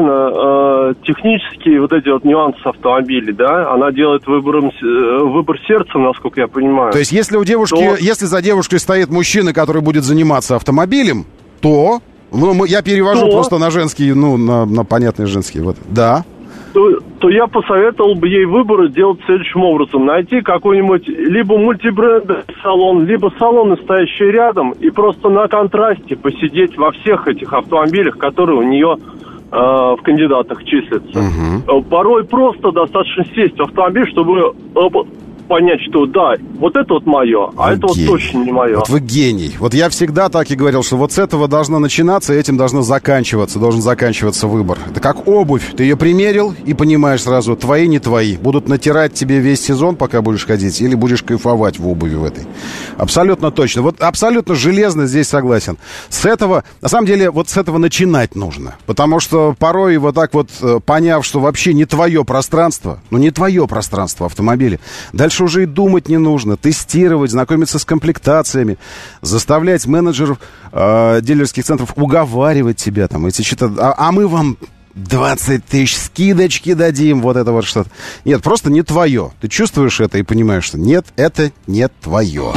важно э, технические вот эти вот нюансы автомобилей, да, она делает выбором, э, выбор сердцем, насколько я понимаю. То есть, если у девушки, то... если за девушкой стоит мужчина, который будет заниматься автомобилем, то, ну, мы, я перевожу то... просто на женский, ну, на, на понятный женский, вот, да. То, то я посоветовал бы ей выбор делать следующим образом. Найти какой-нибудь либо мультибрендовый салон, либо салоны, стоящие рядом, и просто на контрасте посидеть во всех этих автомобилях, которые у нее э, в кандидатах числятся. Угу. Порой просто достаточно сесть в автомобиль, чтобы понять, что да, вот это вот мое, а вы это гений. Вот точно не мое. Вот вы гений. Вот я всегда так и говорил, что вот с этого должно начинаться, этим должно заканчиваться, должен заканчиваться выбор. Это как обувь. Ты ее примерил и понимаешь сразу, твои, не твои. Будут натирать тебе весь сезон, пока будешь ходить, или будешь кайфовать в обуви в этой. Абсолютно точно. Вот абсолютно железно здесь согласен. С этого, на самом деле, вот с этого начинать нужно. Потому что порой вот так вот, поняв, что вообще не твое пространство, ну не твое пространство автомобиля, дальше уже и думать не нужно, тестировать, знакомиться с комплектациями, заставлять менеджеров э, дилерских центров уговаривать тебя там, эти что-то, а, а мы вам двадцать тысяч скидочки дадим, вот это вот что-то. Нет, просто не твое. Ты чувствуешь это и понимаешь, что нет, это не твое.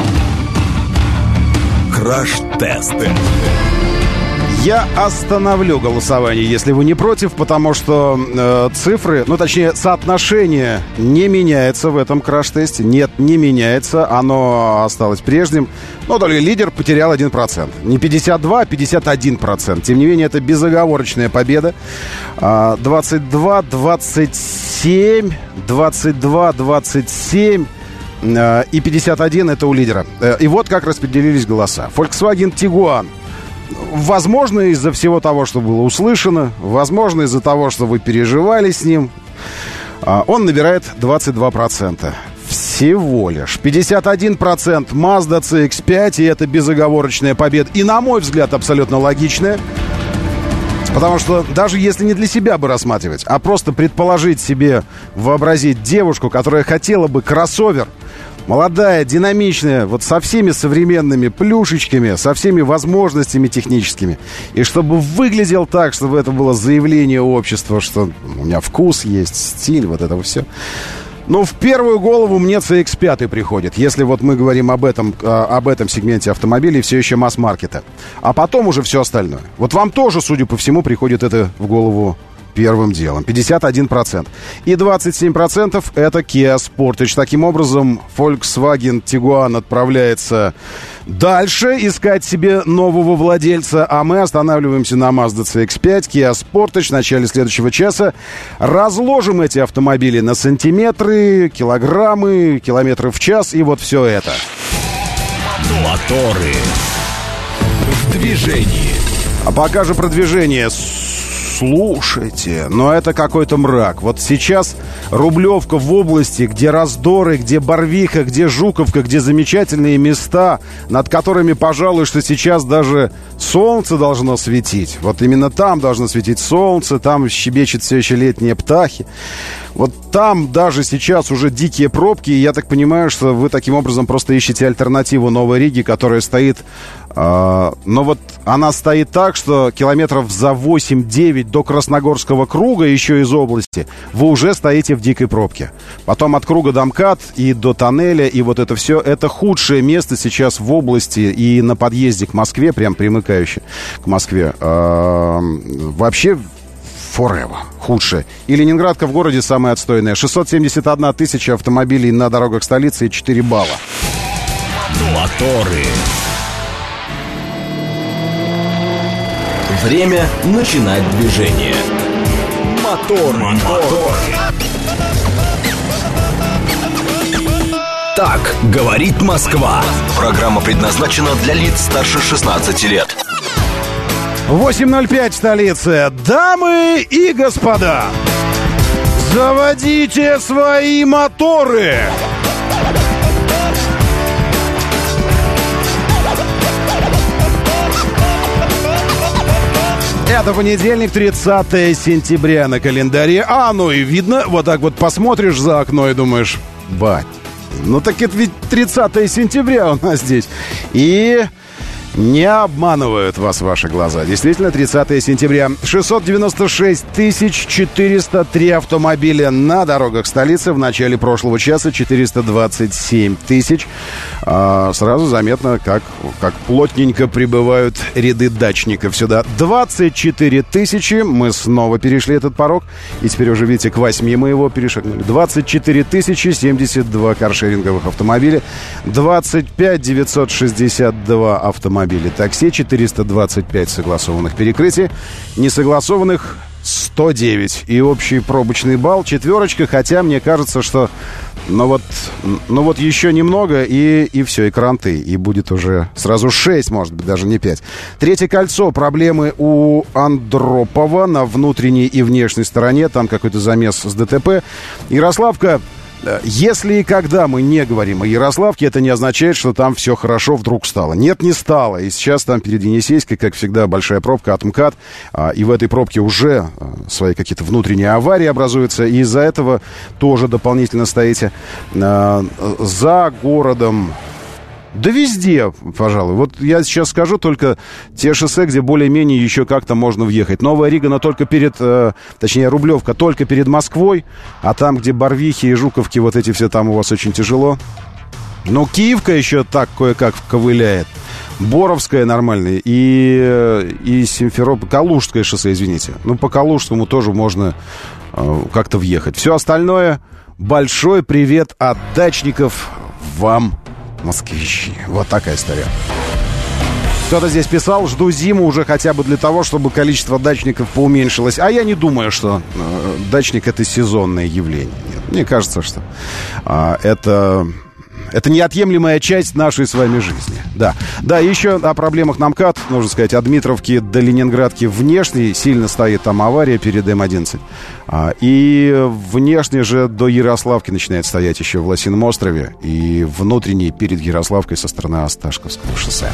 Краш-тесты. Я остановлю голосование, если вы не против, потому что э, цифры, ну, точнее, соотношение не меняется в этом краш-тесте. Нет, не меняется, оно осталось прежним. Но только лидер потерял один процент. Не пятьдесят два, а пятьдесят один процент. Тем не менее, это безоговорочная победа. двадцать два двадцать семь, двадцать два двадцать семь и пятьдесят один это у лидера. И вот как распределились голоса. Volkswagen Tiguan. Возможно, из-за всего того, что было услышано, возможно, из-за того, что вы переживали с ним, он набирает двадцать два процента. Всего лишь. пятьдесят один процент Mazda си икс пять, и это безоговорочная победа. И, на мой взгляд, абсолютно логичная. Потому что даже если не для себя бы рассматривать, а просто предположить себе, вообразить девушку, которая хотела бы кроссовер, молодая, динамичная, вот со всеми современными плюшечками, со всеми возможностями техническими. И чтобы выглядел так, чтобы это было заявление общества, что у меня вкус есть, стиль, вот это все. Но в первую голову мне си икс пять приходит, если вот мы говорим об этом, об этом сегменте автомобилей все еще масс-маркета. А потом уже все остальное. Вот вам тоже, судя по всему, приходит это в голову первым делом. пятьдесят один процент. И двадцать семь процентов это Kia Sportage. Таким образом, Volkswagen Tiguan отправляется дальше искать себе нового владельца, а мы останавливаемся на Mazda си икс пять, Kia Sportage в начале следующего часа. Разложим эти автомобили на сантиметры, килограммы, километры в час и вот все это. Моторы в движении. А пока же продвижение. Слушайте, но это какой-то мрак. Вот сейчас Рублевка в области, где раздоры, где Барвиха, где Жуковка, где замечательные места, над которыми, пожалуй, что сейчас даже солнце должно светить. Вот именно там должно светить солнце, там щебечет все еще летние птахи. Вот там даже сейчас уже дикие пробки, и я так понимаю, что вы таким образом просто ищете альтернативу Новой Риге, которая стоит А, но вот она стоит так, что километров за восемь-девять до Красногорского круга, еще из области, вы уже стоите в дикой пробке. Потом от круга до МКАД и до тоннеля, и вот это все, это худшее место сейчас в области и на подъезде к Москве, прям примыкающее к Москве. А, вообще forever. Худшее. И Ленинградка в городе самая отстойная. шестьсот семьдесят одна тысяча автомобилей на дорогах столицы и четыре балла. Моторы. Время начинать движение. Мотор, мотор. Так говорит Москва. Программа предназначена для лиц старше шестнадцати лет. восемь ноль пять в столице. Дамы и господа, заводите свои моторы. Это понедельник, тридцатое сентября на календаре. А, ну и видно, вот так вот посмотришь за окно и думаешь, бать, ну так это ведь тридцатое сентября у нас здесь. И не обманывают вас ваши глаза. Действительно, тридцатое сентября. шестьсот девяносто шесть тысяч четыреста три автомобиля на дорогах столицы. В начале прошлого часа четыреста двадцать семь тысяч. А, сразу заметно, как, как плотненько прибывают ряды дачников сюда. двадцать четыре тысячи. Мы снова перешли этот порог. И теперь уже, видите, к восьми мы его перешагнули. двадцать четыре тысячи семьдесят два каршеринговых автомобиля. двадцать пять тысяч девятьсот шестьдесят два автомобиля такси, четыреста двадцать пять согласованных перекрытий, несогласованных сто девять. И общий пробочный балл четверочка, хотя мне кажется, что ну вот, ну вот еще немного, и, и все, и кранты, и будет уже сразу шесть, может быть, даже не пять. Третье кольцо. Проблемы у Андропова на внутренней и внешней стороне. Там какой-то замес с ДТП. Ярославка. Если и когда мы не говорим о Ярославке, это не означает, что там все хорошо вдруг стало. Нет, не стало. И сейчас там перед Енисейской, как всегда, большая пробка от МКАД. И в этой пробке уже свои какие-то внутренние аварии образуются. И из-за этого тоже дополнительно стоите за городом. Да везде, пожалуй. Вот я сейчас скажу только те шоссе, где более-менее еще как-то можно въехать. Новая Рига, но только перед, э, точнее, Рублевка только перед Москвой. А там, где Барвихи и Жуковки, вот эти все там у вас очень тяжело. Ну, Киевка еще так кое-как ковыляет. Боровская нормальная. И, и Симферополь, Калужское шоссе, извините. Ну, по Калужскому тоже можно э, как-то въехать. Все остальное, большой привет от дачников вам, москвичи. Вот такая история. Кто-то здесь писал, жду зиму уже хотя бы для того, чтобы количество дачников поуменьшилось. А я не думаю, что э, дачник — это сезонное явление. Нет, мне кажется, что э, это... Это неотъемлемая часть нашей с вами жизни. Да, да, еще о проблемах на МКАД. Нужно сказать, от Дмитровки до Ленинградки внешней сильно стоит там авария перед Эм одиннадцать. А, и внешне же до Ярославки начинает стоять еще в Лосином острове. И внутренний перед Ярославкой со стороны Осташковского шоссе.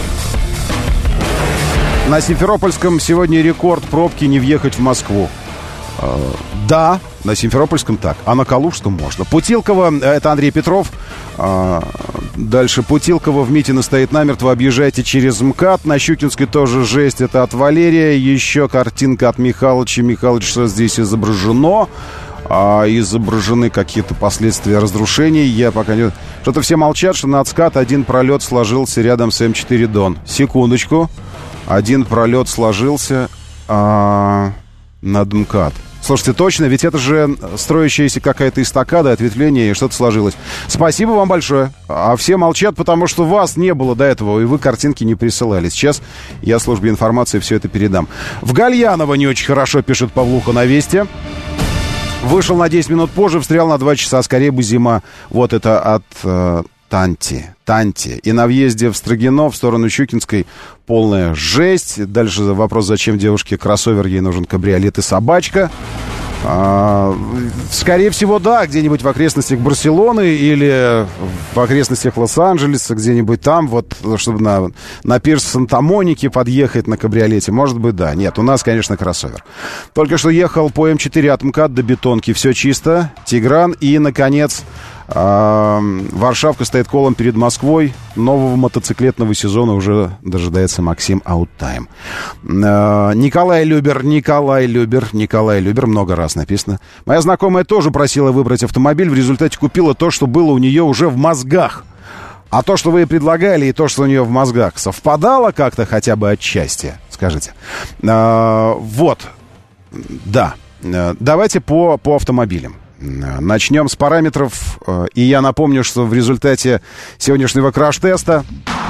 На Симферопольском сегодня рекорд пробки не въехать в Москву. А, да, на Симферопольском так, а на Калужском можно. Путилково, это Андрей Петров. А, дальше Путилково в Митино стоит намертво. Объезжайте через МКАД. На Щукинской тоже жесть. Это от Валерия. Еще картинка от Михалыча. Михалыч, что здесь изображено? А, изображены какие-то последствия разрушений. Я пока не... Что-то все молчат, что на ЦКАД один пролет сложился рядом с Эм четыре Дон. Секундочку. Один пролет сложился а, над МКАД. Слушайте, точно, ведь это же строящаяся какая-то эстакада, ответвление, и что-то сложилось. Спасибо вам большое. А все молчат, потому что вас не было до этого, и вы картинки не присылали. Сейчас я службе информации все это передам. В Гальяново не очень хорошо, пишет Павлуха на Весте. Вышел на десять минут позже, встрял на два часа, скорее бы зима. Вот это от э, Танти. Танти. И на въезде в Строгино в сторону Щукинской полная жесть. Дальше вопрос, зачем девушке кроссовер, ей нужен кабриолет и собачка. А, скорее всего, да, где-нибудь в окрестностях Барселоны или в окрестностях Лос-Анджелеса, где-нибудь там, вот, чтобы на, на пирс Санта-Моники подъехать на кабриолете. Может быть, да. Нет, у нас, конечно, кроссовер. Только что ехал по Эм четыре от МКАД до Бетонки. Все чисто. Тигран. И, наконец, А, Варшавка стоит колом перед Москвой. Нового мотоциклетного сезона уже дожидается Максим Ауттайм. А, Николай Любер, Николай Любер, Николай Любер, много раз написано. Моя знакомая тоже просила выбрать автомобиль, в результате купила то, что было у нее уже в мозгах. А то, что вы предлагали, и то, что у нее в мозгах, совпадало как-то хотя бы отчасти? Скажите. А, вот. Да. Давайте по, по автомобилям. Начнем с параметров. И я напомню, что в результате сегодняшнего краш-теста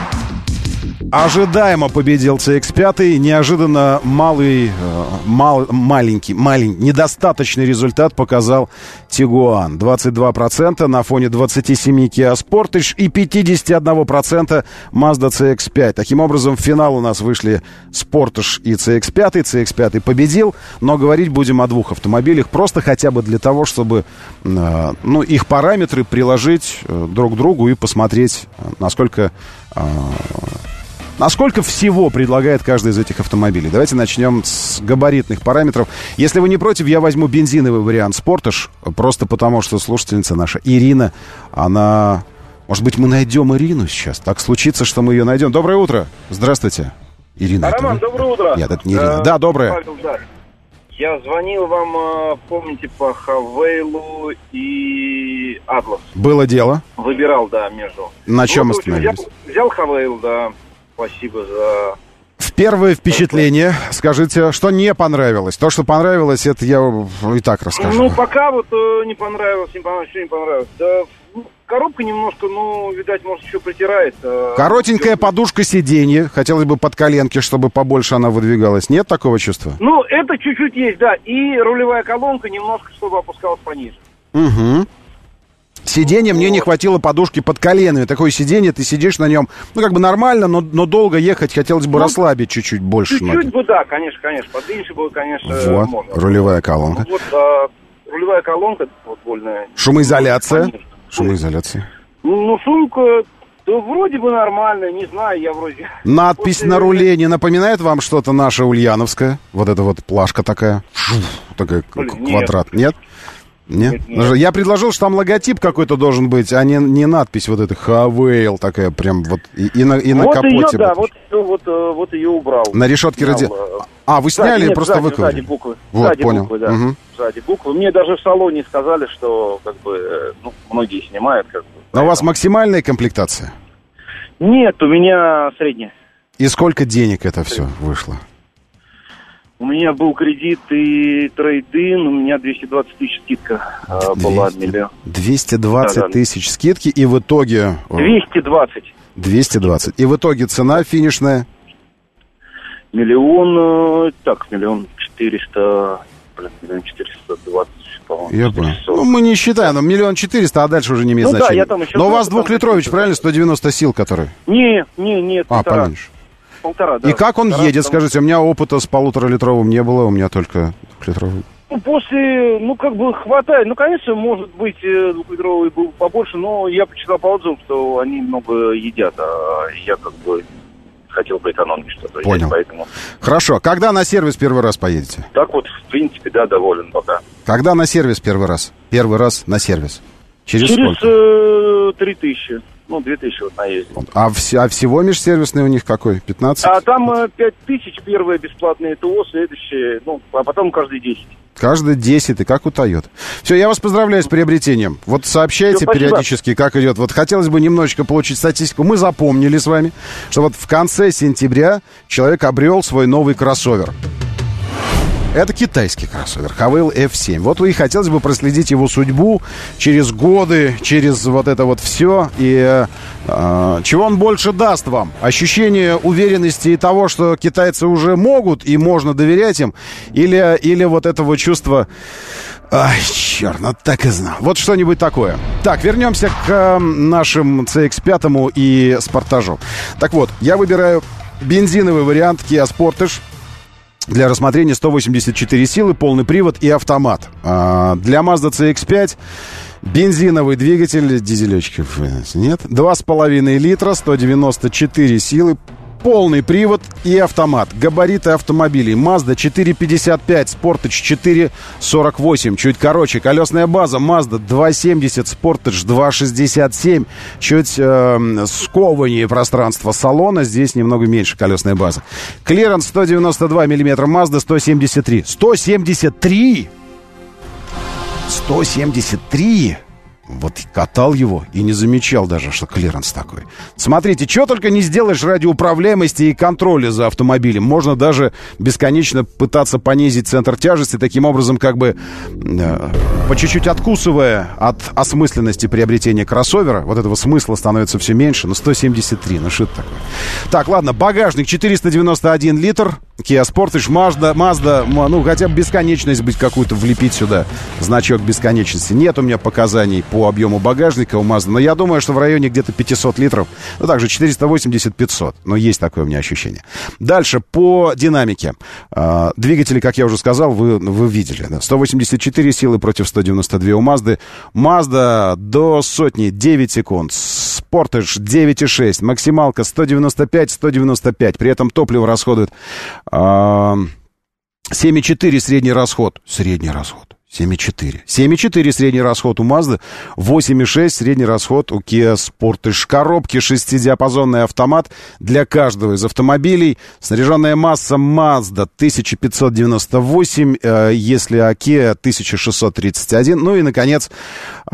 ожидаемо победил си икс пять. Неожиданно малый, мал, маленький, маленький, недостаточный результат показал Тигуан. двадцать два процента на фоне двадцать семь Kia Sportage и пятьдесят один процент Mazda си икс пять. Таким образом, в финал у нас вышли Sportage и си икс пять. си икс пять победил, но говорить будем о двух автомобилях, просто хотя бы для того, чтобы ну, их параметры приложить друг к другу и посмотреть, насколько... Насколько всего предлагает каждый из этих автомобилей? Давайте начнем с габаритных параметров. Если вы не против, я возьму бензиновый вариант Sportage, просто потому что слушательница наша Ирина, она... Может быть, мы найдем Ирину сейчас? Так случится, что мы ее найдем. Доброе утро. Здравствуйте. Ирина. Роман, это доброе утро. Нет, это не Ирина. Да, доброе. Павел, да. Я звонил вам, помните, по Хавейлу и Атлас. Было дело. Выбирал, да, между. На чем вот, остановились? Взял, взял Хавейл, да. Спасибо за... В первое впечатление, скажите, что не понравилось? То, что понравилось, это я и так расскажу. Ну, пока вот э, не понравилось, не понравилось, что не понравилось. Да, ну, коробка немножко, ну, видать, может, еще притирается. Коротенькая подушка сиденья. Хотелось бы под коленки, чтобы побольше она выдвигалась. Нет такого чувства? Ну, это чуть-чуть есть, да. И рулевая колонка немножко, чтобы опускалась пониже. Угу. Сиденье, мне не хватило подушки под коленами. Такое сиденье, ты сидишь на нем, ну, как бы нормально, но, но долго ехать хотелось бы ну, расслабить чуть-чуть больше. Чуть-чуть ноги. бы, да, конечно, конечно. Подлиннее было, конечно, вот, можно. Рулевая колонка. Вот, а, рулевая колонка, вот, вольная. Шумоизоляция. Конечно. Шумоизоляция. Ну, ну, шумка, да вроде бы нормальная, не знаю, я вроде... Надпись После... на руле не напоминает вам что-то наше ульяновское? Вот эта вот плашка такая, такая Блин, квадрат, нет? Нет? Нет, нет. Я предложил, что там логотип какой-то должен быть, а не, не надпись вот эта Хавейл такая прям вот и, и на, и на вот капоте. Ее, да, вот, вот, вот ее убрал. На решетке ради... А, вы сняли или просто выковырили? Сзади буквы. Вот, сзади понял. Буквы, да. Угу. Сзади буквы. Мне даже в салоне сказали, что как бы, ну, многие снимают. Как бы, Но у вас максимальная комплектация? Нет, у меня средняя. И сколько денег это все вышло? У меня был кредит и трейд-ин, у меня двести двадцать тысяч скидка двести, была от миллиона. двести двадцать да, да. тысяч скидки, и в итоге... двести двадцать. двести двадцать. И в итоге цена финишная? Миллион, так, миллион четыреста, блин, миллион четыреста двадцать, по-моему. Я понял. Ну, мы не считаем, но миллион четыреста, а дальше уже не имеет ну, значения. Да, я там еще но у вас двухлитрович, правильно, сто девяносто сил, который? Не, не, нет. А, поменьше. Полтора, да. И как он полтора, едет, потому... скажите? У меня опыта с полуторалитровым не было, у меня только двухлитровый. Ну, после, ну, как бы хватает. Ну, конечно, может быть, двухлитровый был побольше, но я почитал по отзывам, что они много едят, а я как бы хотел бы экономить что-то. Понял. Есть, поэтому... Хорошо. Когда на сервис первый раз поедете? Так вот, в принципе, да, доволен пока. Когда на сервис первый раз? Первый раз на сервис? Через, Через сколько? три тысячи. Ну, две тысячи вот наездил. А, вс- а всего межсервисный у них какой? пятнадцать? А там пять тысяч, первое бесплатное ТО, следующее, ну, а потом каждый десять. Каждый десять, и как у Toyota. Все, я вас поздравляю с приобретением. Вот сообщайте Все, периодически, как идет. Вот хотелось бы немножечко получить статистику. Мы запомнили с вами, что вот в конце сентября человек обрел свой новый кроссовер. Это китайский кроссовер, Хавейл эф семь. Вот и хотелось бы проследить его судьбу через годы, через вот это вот все. И э, чего он больше даст вам? Ощущение уверенности и того, что китайцы уже могут и можно доверять им? Или, или вот этого чувства... Ай, черт, ну так и знал. Вот что-нибудь такое. Так, вернемся к э, нашим си икс пять и Спортажу. Так вот, я выбираю бензиновый вариант Kia Sportage. Для рассмотрения сто восемьдесят четыре силы, полный привод и автомат. А для Mazda си икс пять бензиновый двигатель, дизелечков нет, два с половиной литра, сто девяносто четыре силы, полный привод и автомат. Габариты автомобилей. Mazda четыре пятьдесят пять, Sportage четыре сорок восемь. Чуть короче. Колесная база Mazda два семьдесят, Sportage два шестьдесят семь. Чуть э, скованнее пространство салона. Здесь немного меньше колесная база. Клиренс сто девяносто два миллиметра Mazda сто семьдесят три. сто семьдесят три! сто семьдесят три! Вот катал его и не замечал даже, что клиренс такой. Смотрите, что только не сделаешь ради управляемости и контроля за автомобилем. Можно даже бесконечно пытаться понизить центр тяжести, таким образом как бы э, по чуть-чуть откусывая от осмысленности приобретения кроссовера. Вот этого смысла становится все меньше. Но сто семьдесят три, ну что это такое? Так, ладно, багажник четыреста девяносто один литр. Kia Sportage, Mazda, Mazda, ну хотя бы бесконечность быть какую-то влепить сюда. Значок бесконечности. Нет у меня показаний по объему багажника у Mazda, но я думаю, что в районе где-то пятьсот литров. Ну также четыреста восемьдесят - пятьсот. Но есть такое у меня ощущение. Дальше по динамике. А, двигатели, как я уже сказал, вы, вы видели. Да? сто восемьдесят четыре силы против сто девяносто два у Mazda. Mazda до сотни девять секунд. Sportage девять и шесть. Максималка сто девяносто пять - сто девяносто пять. При этом топливо расходует семь и четыре средний расход. Средний расход. семь и четыре. семь и четыре средний расход у Mazda, восемь и шесть средний расход у Kia Sportage. Коробки шестидиапазонный автомат для каждого из автомобилей. Снаряженная масса Mazda тысяча пятьсот девяносто восемь, э, если а Kia тысяча шестьсот тридцать один. Ну и, наконец, э,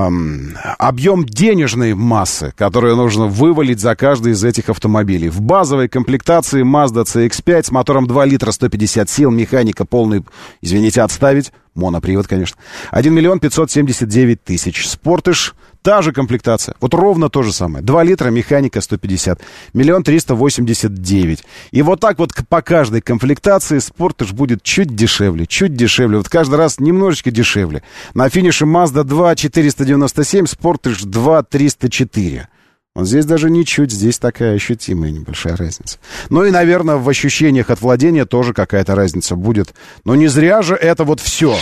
объем денежной массы, которую нужно вывалить за каждый из этих автомобилей. В базовой комплектации Mazda си икс пять с мотором два литра, сто пятьдесят сил, механика полный, извините, отставить. Монопривод, конечно. один миллион пятьсот семьдесят девять тысяч. Sportage, та же комплектация. Вот ровно то же самое. два литра, механика сто пятьдесят. миллион триста восемьдесят девять. И вот так вот по каждой комплектации Sportage будет чуть дешевле, чуть дешевле. Вот каждый раз немножечко дешевле. На финише Mazda два четыреста девяносто семь, Sportage два триста четыре. Вот здесь даже ничуть, здесь такая ощутимая небольшая разница. Ну и, наверное, в ощущениях от владения тоже какая-то разница будет. Но не зря же это вот все.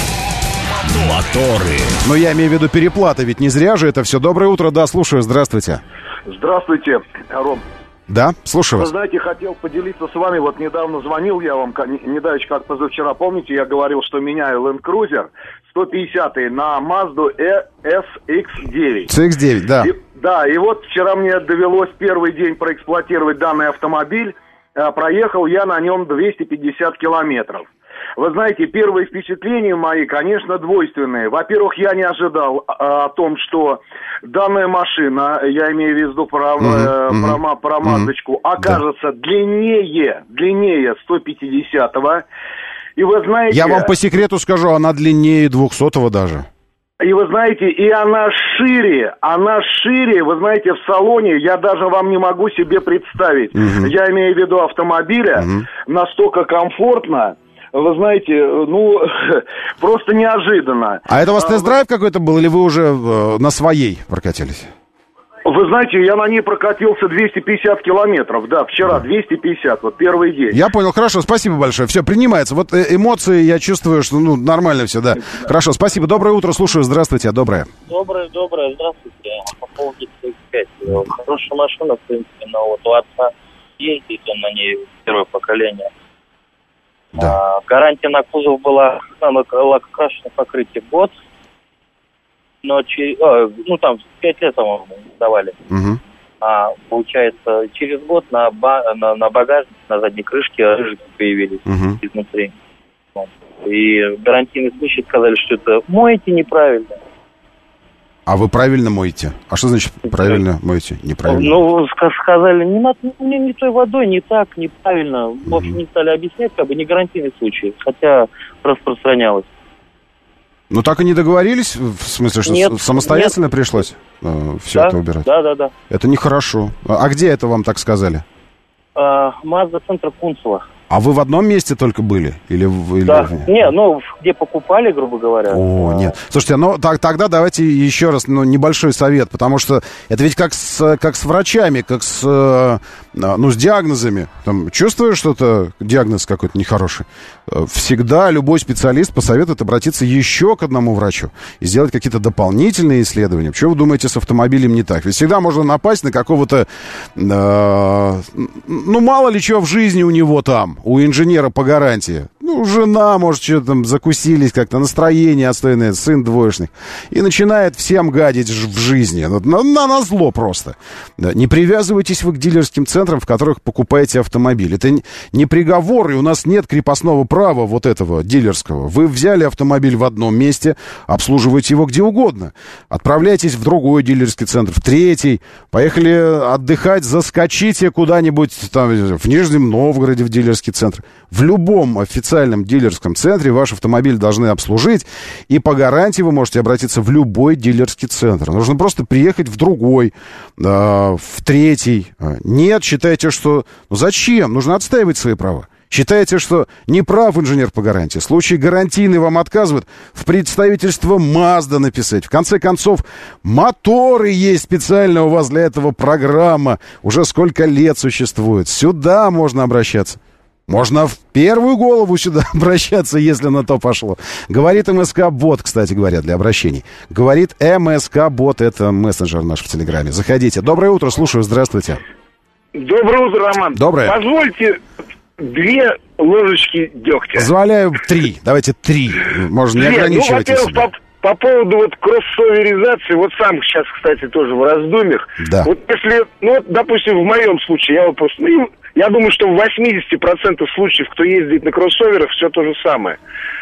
Моторы. Но я имею в виду переплата, ведь не зря же это все. Доброе утро, да, слушаю, здравствуйте. Здравствуйте, Ром. Да, слушаю вас. Вы знаете, хотел поделиться с вами, вот недавно звонил я вам, не давеча, как позавчера, помните, я говорил, что меняю Land Cruiser сто пятьдесят на Mazda эс икс девять. си икс девять, да. И, да, и вот вчера мне довелось первый день проэксплуатировать данный автомобиль, проехал я на нем двести пятьдесят километров. Вы знаете, первые впечатления мои, конечно, двойственные. Во-первых, я не ожидал а, о том, что данная машина, я имею в виду про, mm-hmm. э, про, про Маздочку, mm-hmm. окажется да. длиннее, длиннее сто пятидесятого. И вы знаете... Я вам по секрету скажу, она длиннее двухсотого даже. И вы знаете, и она шире, она шире, вы знаете, в салоне, я даже вам не могу себе представить. Mm-hmm. Я имею в виду автомобиля, mm-hmm. настолько комфортно. Вы знаете, ну, просто неожиданно. А это у вас тест-драйв какой-то был, или вы уже э, на своей прокатились? Вы знаете, я на ней прокатился двести пятьдесят километров, да, вчера двести пятьдесят, вот первый день. Я понял, хорошо, спасибо большое, все, принимается. Вот эмоции, я чувствую, что, ну, нормально все, да. Хорошо, спасибо, доброе утро, слушаю, здравствуйте, доброе. Доброе, доброе, здравствуйте. По поводу си икс пять. Хорошая машина, в принципе, но вот у отца ездит, он на ней первое поколение. Да. А, гарантия на кузов была на лакокрашенное покрытие год, но через, а, ну там пять лет, по-моему, давали. Угу. А получается через год на, ба, на, на багажнике, на задней крышке рыжики появились угу. изнутри. И гарантийные случаи сказали, что это моете неправильно. А вы правильно моете? А что значит правильно моете? Неправильно? Ну, сказали, не, надо, не, не той водой, не так, неправильно. В общем, не стали объяснять, как бы не гарантийный случай, хотя распространялось. Ну, так и не договорились? В смысле, что нет, самостоятельно нет. пришлось э, все да, это убирать? Да, да, да. Это нехорошо. А, а где это вам так сказали? Mazda центр Кунцево. А вы в одном месте только были? Или, или... Да, не, ну, где покупали, грубо говоря. О, нет. Слушайте, ну, так, тогда давайте еще раз, ну, небольшой совет, потому что это ведь как с, как с врачами, как с ну, с диагнозами, там, чувствуешь что-то, диагноз какой-то нехороший, всегда любой специалист посоветует обратиться еще к одному врачу и сделать какие-то дополнительные исследования. Почему вы думаете, с автомобилем не так? Ведь всегда можно напасть на какого-то, э, ну, мало ли чего в жизни у него там, у инженера по гарантии. Ну, жена, может, что-то там закусились как-то, настроение отстойное, сын двоечник. И начинает всем гадить в жизни. На, на, на зло просто. Да, не привязывайтесь вы к дилерским центрам, в которых покупаете автомобиль. Это не приговор, и у нас нет крепостного права вот этого дилерского. Вы взяли автомобиль в одном месте, обслуживаете его где угодно. Отправляйтесь в другой дилерский центр, в третий. Поехали отдыхать, заскочите куда-нибудь там, в Нижнем Новгороде в дилерский центр. В любом официальном дилерском центре ваш автомобиль должны обслужить, и по гарантии вы можете обратиться в любой дилерский центр. Нужно просто приехать в другой, э, в третий. Нет, считаете, что... Ну зачем? Нужно отстаивать свои права. Считаете, что не прав инженер по гарантии? В случае гарантийный вам отказывают, в представительство Mazda написать. В конце концов, моторы есть специально у вас для этого программа. Уже сколько лет существует. Сюда можно обращаться. Можно в первую голову сюда обращаться, если на то пошло. Говорит МСК-бот, кстати говоря, для обращений. Говорит МСК-бот, это мессенджер наш в Телеграме. Заходите. Доброе утро, слушаю, здравствуйте. Доброе утро, Роман. Доброе. Позвольте две ложечки дегтя. Позволяю три. Давайте три. Можно не ограничивать ну, себя. По, по поводу вот кроссоверизации, вот сам сейчас, кстати, тоже в раздумьях. Да. Вот если, ну вот, допустим, в моем случае, я вот просто, ну, я думаю, что в восемьдесят процентов случаев, кто ездит на кроссоверах, все то же самое.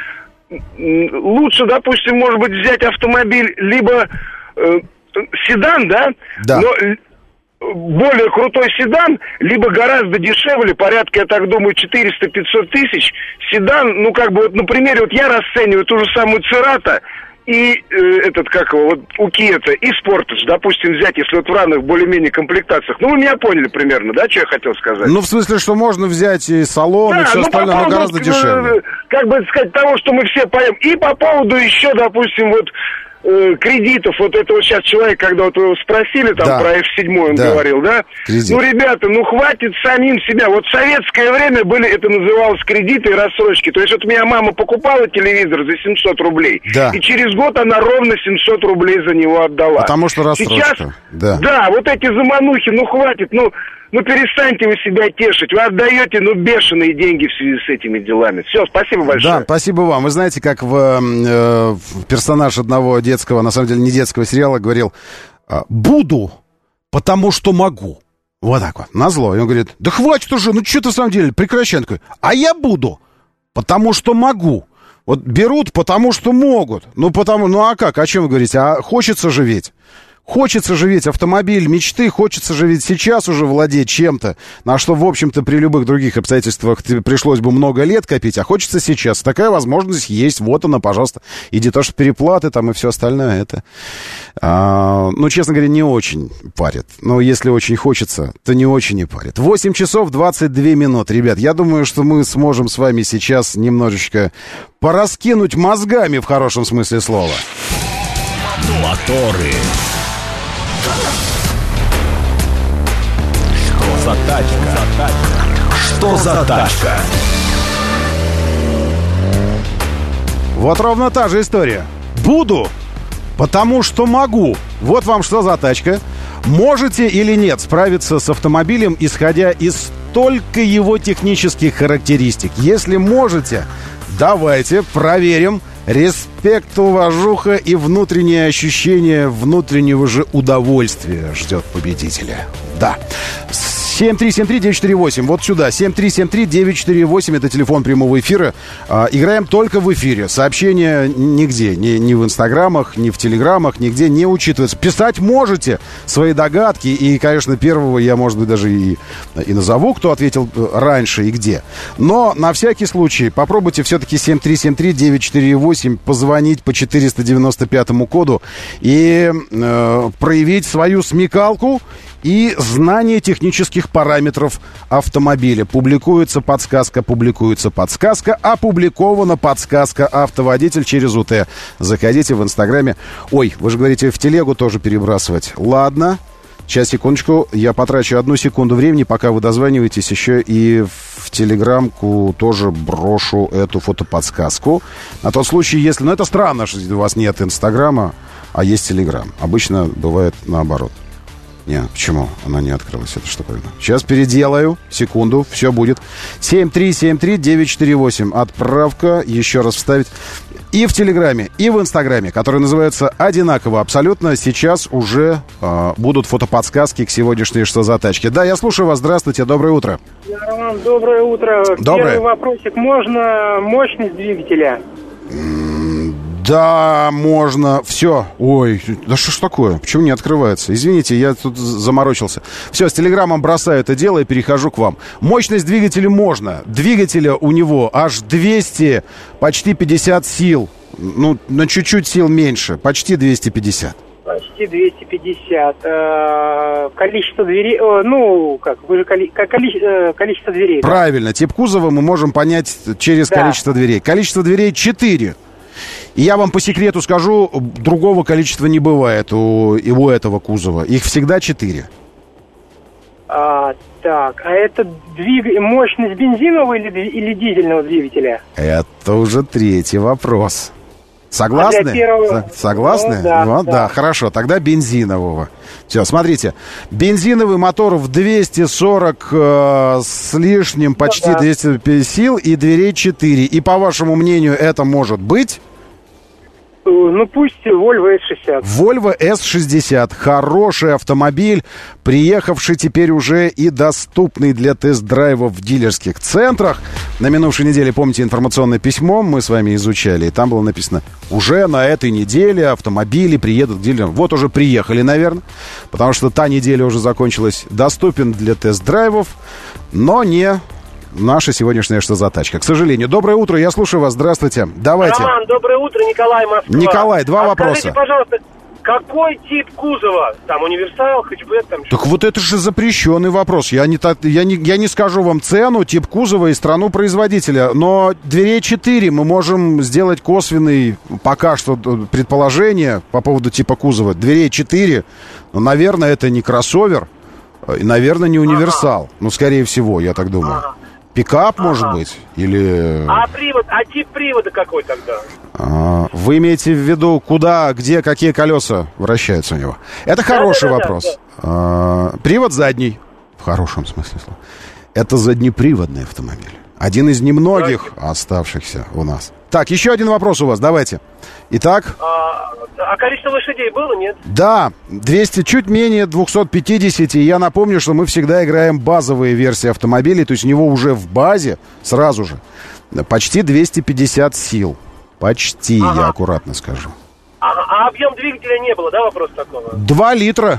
Лучше, допустим, может быть, взять автомобиль либо э, седан, да? Да. Но более крутой седан, либо гораздо дешевле, порядка, я так думаю, четыреста-пятьсот тысяч. Седан, ну, как бы, вот, на примере, вот я расцениваю ту же самую Церата и э, этот, как его, вот, у Киета, и Спортедж, допустим, взять, если вот в равных более-менее комплектациях. Ну, вы меня поняли примерно, да, что я хотел сказать? Ну, в смысле, что можно взять и салон, да, и все ну, остальное, но гораздо вот, дешевле. Как бы сказать, того, что мы все поем. И по поводу еще, допустим, вот, кредитов, вот это вот сейчас человек, когда вот его спросили там да. про эф семь, он да. говорил, да? Кредит. Ну, ребята, ну хватит самим себя. Вот в советское время были, это называлось кредиты и рассрочки. То есть вот у меня мама покупала телевизор за семьсот рублей, да. и через год она ровно семьсот рублей за него отдала. Потому что рассрочка. Сейчас, да. да, вот эти заманухи, ну хватит, ну... Ну, перестаньте вы себя тешить. Вы отдаете, ну, бешеные деньги в связи с этими делами. Все, спасибо большое. Да, спасибо вам. Вы знаете, как в, э, в персонаж одного детского, на самом деле, не детского сериала говорил: «Буду, потому что могу». Вот так вот, назло. И он говорит: да хватит уже, ну что ты в самом деле, прекращай. Он такой: а я буду, потому что могу. Вот берут, потому что могут. Ну, потому, ну а как, о чем вы говорите? А хочется же ведь. Хочется же ведь автомобиль мечты, хочется же ведь сейчас уже владеть чем-то, на что, в общем-то, при любых других обстоятельствах пришлось бы много лет копить, а хочется сейчас. Такая возможность есть, вот она, пожалуйста. Иди, то, что переплаты там и все остальное, это, а, ну, честно говоря, не очень парит. Но если очень хочется, то не очень и парит. восемь часов двадцать две минуты, ребят. Я думаю, что мы сможем с вами сейчас немножечко пораскинуть мозгами в хорошем смысле слова. Моторы. Что за тачка? Что за тачка? Вот ровно та же история. Буду, потому что могу. Вот вам что за тачка. Можете или нет справиться с автомобилем, исходя из только его технических характеристик? Если можете, давайте проверим. Респект, уважуха и внутреннее ощущение внутреннего же удовольствия ждет победителя. Да. семь три семь три девять четыре восемь. Вот сюда. семь три семь три девять четыре восемь. Это телефон прямого эфира. А, играем только в эфире. Сообщения нигде. Ни, ни в инстаграмах, ни в телеграмах, нигде не учитываются. Писать можете свои догадки. И, конечно, первого я, может быть, даже и, и назову, кто ответил раньше и где. Но на всякий случай попробуйте все-таки семь три семь три девять четыре восемь позвонить по четыреста девяносто пятому коду и э, проявить свою смекалку и знание технических параметров автомобиля. Публикуется подсказка, публикуется подсказка, опубликована подсказка «Автоводитель» через УТ. Заходите в Инстаграме. Ой, вы же говорите, в телегу тоже перебрасывать. Ладно. Сейчас, секундочку, я потрачу одну секунду времени, пока вы дозваниваетесь, еще и в телеграмку тоже брошу эту фотоподсказку. На тот случай, если... Ну, это странно, что у вас нет Инстаграма, а есть Телеграм. Обычно бывает наоборот. Нет, почему она не открылась, эта штуковина? Сейчас переделаю, секунду, все будет. семь три семь три девять четыре восемь. Отправка, еще раз вставить. И в Телеграме, и в Инстаграме, которые называются одинаково абсолютно. Сейчас уже э, будут фотоподсказки к сегодняшней «Что за тачки». Да, я слушаю вас, здравствуйте, доброе утро. Роман, доброе утро. Доброе. Первый вопросик. Можно мощность двигателя? Да, можно. Все. Ой, да что ж такое? Почему не открывается? Извините, я тут заморочился. Все, с телеграммом бросаю это дело и перехожу к вам. Мощность двигателя можно. Двигателя у него аж двести, почти пятьдесят сил. Ну, на чуть-чуть сил меньше. Почти двести пятьдесят. Почти двести пятьдесят. Э, количество дверей... Э, ну, как, вы же коли, коли, э, количество дверей. Правильно. Да? Тип кузова мы можем понять через да. количество дверей. Количество дверей четыре. И я вам по секрету скажу, другого количества не бывает у, и у этого кузова. Их всегда четыре. А, так, а это двиг... мощность бензинового или, или дизельного двигателя? Это уже третий вопрос. Согласны? А для первого... Согласны? Ну, да, вот, да. да, хорошо, тогда бензинового. Все, смотрите, бензиновый мотор в двести сорок э, с лишним, почти ну, да. двести пятьдесят сил и дверей четыре. И по вашему мнению это может быть? Ну, пусть Volvo эс шестьдесят. Volvo эс шестьдесят. Хороший автомобиль, приехавший теперь уже и доступный для тест-драйва в дилерских центрах. На минувшей неделе, помните, информационное письмо мы с вами изучали, и там было написано: уже на этой неделе автомобили приедут к дилерам. Вот уже приехали, наверное, потому что та неделя уже закончилась. Доступен для тест-драйвов, но не... Наша сегодняшняя «Что за тачка». К сожалению. Доброе утро, я слушаю вас. Здравствуйте. Давайте. Роман, доброе утро, Николай, Москва. Николай, два а вопроса. Скажите, пожалуйста, какой тип кузова? Там универсал, хэтчбэк, там... Так вот это же запрещенный вопрос. Я не, я, не, я не скажу вам цену, тип кузова и страну производителя. Но дверей четыре мы можем сделать косвенный, пока что, предположение по поводу типа кузова. Дверей четыре, ну, наверное, это не кроссовер, и, наверное, не универсал. Ага. Ну, скорее всего, я так думаю. Ага. Пикап, ага. может быть? Или... А привод, а тип привода какой тогда? А, вы имеете в виду, куда, где, какие колеса вращаются у него? Это хороший да, да, вопрос. Да, да. А, привод задний, в хорошем смысле слова. Это заднеприводный автомобиль. Один из немногих да. оставшихся у нас. Так, еще один вопрос у вас, давайте. Итак... А, а количество лошадей было, нет? Да, двести, чуть менее двести пятьдесят. И я напомню, что мы всегда играем базовые версии автомобилей. То есть у него уже в базе сразу же почти двести пятьдесят сил. Почти, ага. я аккуратно скажу. А, а объем двигателя не было, да, вопрос такого? Два литра.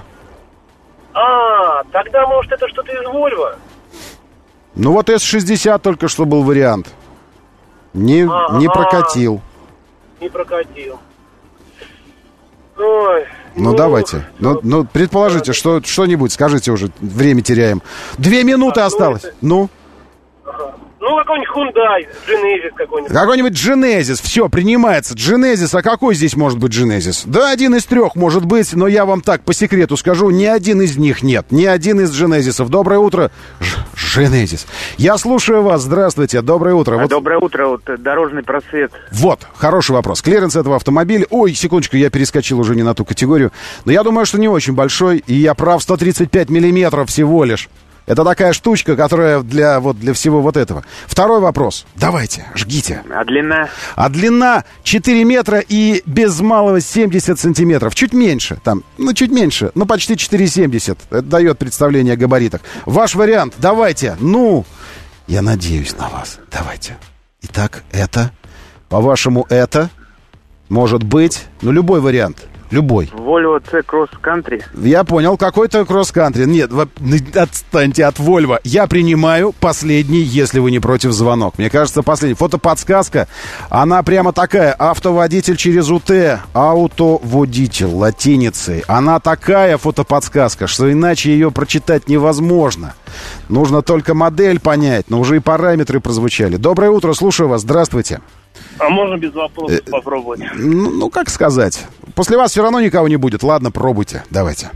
А, тогда, может, это что-то из Volvo? Ну вот эс шестьдесят только что был вариант. Не, ага. не прокатил. Не прокатил. Ой, ну, ну, давайте. Ну, ну предположите, что, что-нибудь, скажите уже, время теряем. Две минуты а, осталось. Ну, это... ну? Ага. Ну, какой-нибудь Hyundai, Genesis какой-нибудь. Какой-нибудь Genesis, все, принимается. Genesis, а какой здесь может быть Genesis? Да, один из трех может быть, но я вам так по секрету скажу, ни один из них нет. Ни один из Genesis'ов. Доброе утро, Ж- Genesis. Я слушаю вас, здравствуйте, доброе утро. А вот... Доброе утро, вот дорожный просвет. Вот, хороший вопрос. Клиренс этого автомобиля, ой, секундочку, я перескочил уже не на ту категорию, но я думаю, что не очень большой, и я прав, сто тридцать пять миллиметров всего лишь. Это такая штучка, которая для, вот, для всего вот этого. Второй вопрос. Давайте, жгите. А длина? А длина четыре метра и без малого семьдесят сантиметров. Чуть меньше. Там, ну, чуть меньше. Ну, почти четыре семьдесят. Это дает представление о габаритах. Ваш вариант. Давайте. Ну, я надеюсь на вас. Давайте. Итак, это. По-вашему, это может быть. Ну, любой вариант. Любой. Volvo C Cross Country. Я понял, какой-то Cross Country. Нет, отстаньте от Volvo. Я принимаю последний, если вы не против, звонок. Мне кажется, последний. Фотоподсказка, она прямо такая. Автоводитель через УТ. Аутоводитель латиницей. Она такая фотоподсказка, что иначе ее прочитать невозможно. Нужно только модель понять, но уже и параметры прозвучали. Доброе утро, слушаю вас. Здравствуйте. А можно без вопросов э, попробовать? Ну, ну, как сказать. После вас все равно никого не будет. Ладно, пробуйте. Давайте.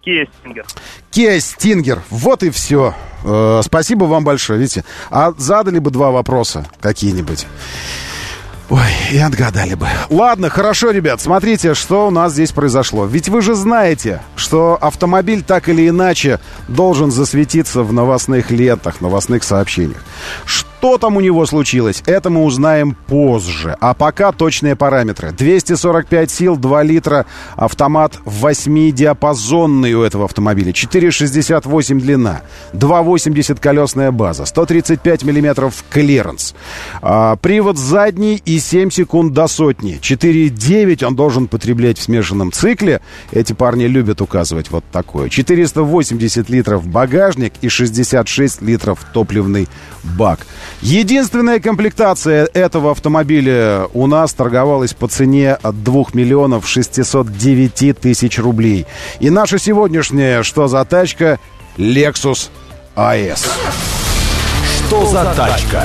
Kia Stinger. Kia Stinger. Вот и все. Э, спасибо вам большое, видите. А задали бы два вопроса какие-нибудь. Ой, и отгадали бы. Ладно, хорошо, ребят, смотрите, что у нас здесь произошло. Ведь вы же знаете, что автомобиль так или иначе должен засветиться в новостных лентах, новостных сообщениях. Что там у него случилось, это мы узнаем позже. А пока точные параметры. двести сорок пять сил, два литра, автомат восьмидиапазонный у этого автомобиля. четыре шестьдесят восемь длина, два восемьдесят колесная база, сто тридцать пять миллиметров клиренс. А, привод задний и семь секунд до сотни. четыре девять он должен потреблять в смешанном цикле. Эти парни любят указывать вот такое. четыреста восемьдесят литров багажник и шестьдесят шесть литров топливный бак. Единственная комплектация этого автомобиля у нас торговалась по цене от двух миллионов шестисот девяти тысяч рублей. И наша сегодняшняя «Что за тачка?» Lexus эй эс. Что за тачка?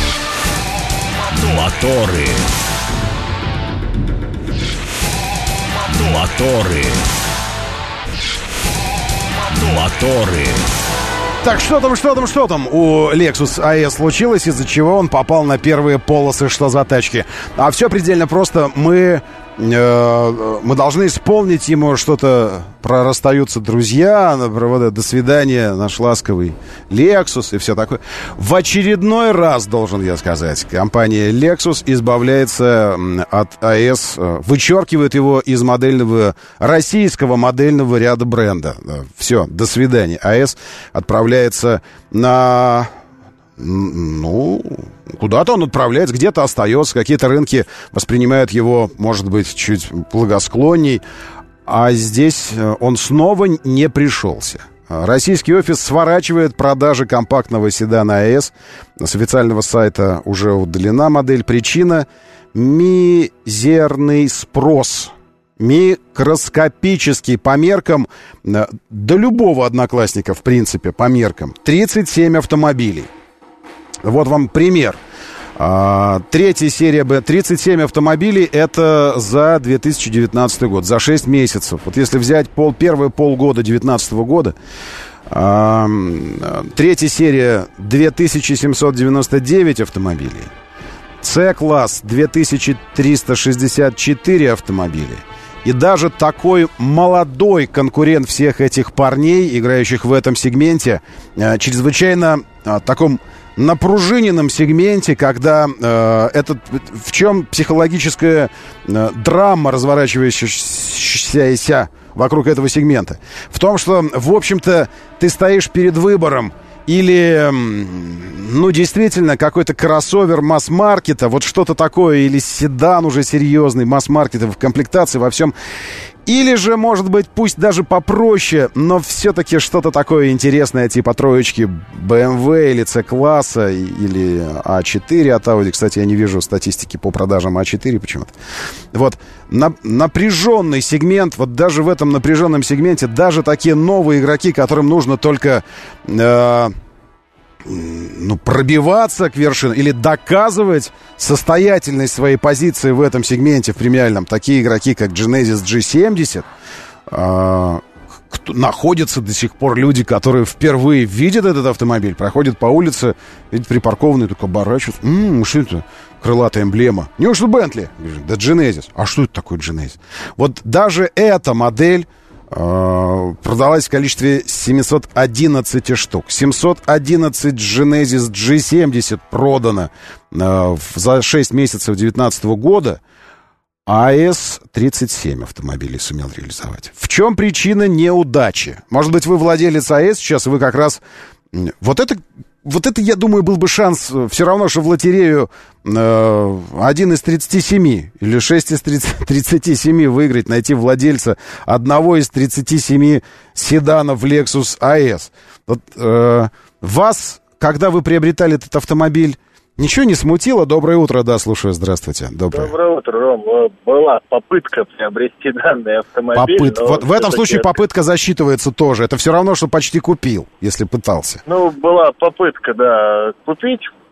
Моторы. Моторы. Моторы. Так, что там, что там, что там у Lexus эй эс случилось, из-за чего он попал на первые полосы «Что за тачки?» А все предельно просто. Мы, э, мы должны исполнить ему что-то про «Расстаются друзья», про вот это «До свидания, наш ласковый Lexus» и все такое. В очередной раз, должен я сказать, компания Lexus избавляется от эй эс, вычеркивает его из модельного, российского модельного ряда бренда. Все, до свидания. эй эс отправляется на... Ну, куда-то он отправляется, где-то остается. Какие-то рынки воспринимают его, может быть, чуть благосклонней. А здесь он снова не пришелся. Российский офис сворачивает продажи компактного седана эй эс. С официального сайта уже удалена модель. Причина — мизерный спрос. Микроскопический по меркам, да любого одноклассника, в принципе, по меркам. тридцать семь автомобилей. Вот вам пример. А, третья серия Б. тридцать семь автомобилей — это за две тысячи девятнадцатый год, за шесть месяцев. Вот если взять пол, первые полгода две тысячи девятнадцатого года, а, третья серия — две тысячи семьсот девяносто девять автомобилей. С-класс — две тысячи триста шестьдесят четыре автомобиля. И даже такой молодой конкурент всех этих парней, играющих в этом сегменте, э, чрезвычайно э, таком напружиненном сегменте, когда э, этот, в чем психологическая э, драма, разворачивающаяся вокруг этого сегмента? В том, что, в общем-то, ты стоишь перед выбором или, ну, действительно, какой-то кроссовер масс-маркета, вот что-то такое, или седан уже серьезный, масс-маркета в комплектации, во всем. Или же, может быть, пусть даже попроще, но все-таки что-то такое интересное, типа троечки бэ эм вэ или С-класса, или а четыре от Audi. Кстати, я не вижу статистики по продажам а четыре почему-то. Вот, на, напряженный сегмент, вот даже в этом напряженном сегменте, даже такие новые игроки, которым нужно только... Э, ну, пробиваться к вершине или доказывать состоятельность своей позиции в этом сегменте, в премиальном, такие игроки, как Genesis джи семьдесят, э, находятся до сих пор люди, которые впервые видят этот автомобиль, проходят по улице, видят припаркованный, только оборачиваются. М-м, что это? Крылатая эмблема. Неужели Бентли? Да Genesis. А что это такое Genesis? Вот даже эта модель продалась в количестве семьсот одиннадцать штук. семьсот одиннадцать Genesis джи семьдесят продано э, за шесть месяцев две тысячи девятнадцатого года. а эс тридцать семь автомобилей сумел реализовать. В чем причина неудачи? Может быть, вы владелец эй эс сейчас, и вы как раз... Вот это... Вот это, я думаю, был бы шанс все равно, что в лотерею э, один из тридцати семи или шесть из тридцати семи выиграть, найти владельца одного из тридцати семи седанов Lexus эй эс. Вот, э, вас, когда вы приобретали этот автомобиль, ничего не смутило? Доброе утро, да, слушаю, здравствуйте. Доброе, Доброе утро, Ром. Была попытка приобрести данный автомобиль. Попыт... Вот в этом случае это... попытка засчитывается тоже. Это все равно, что почти купил, если пытался. Ну, была попытка, да, купить. В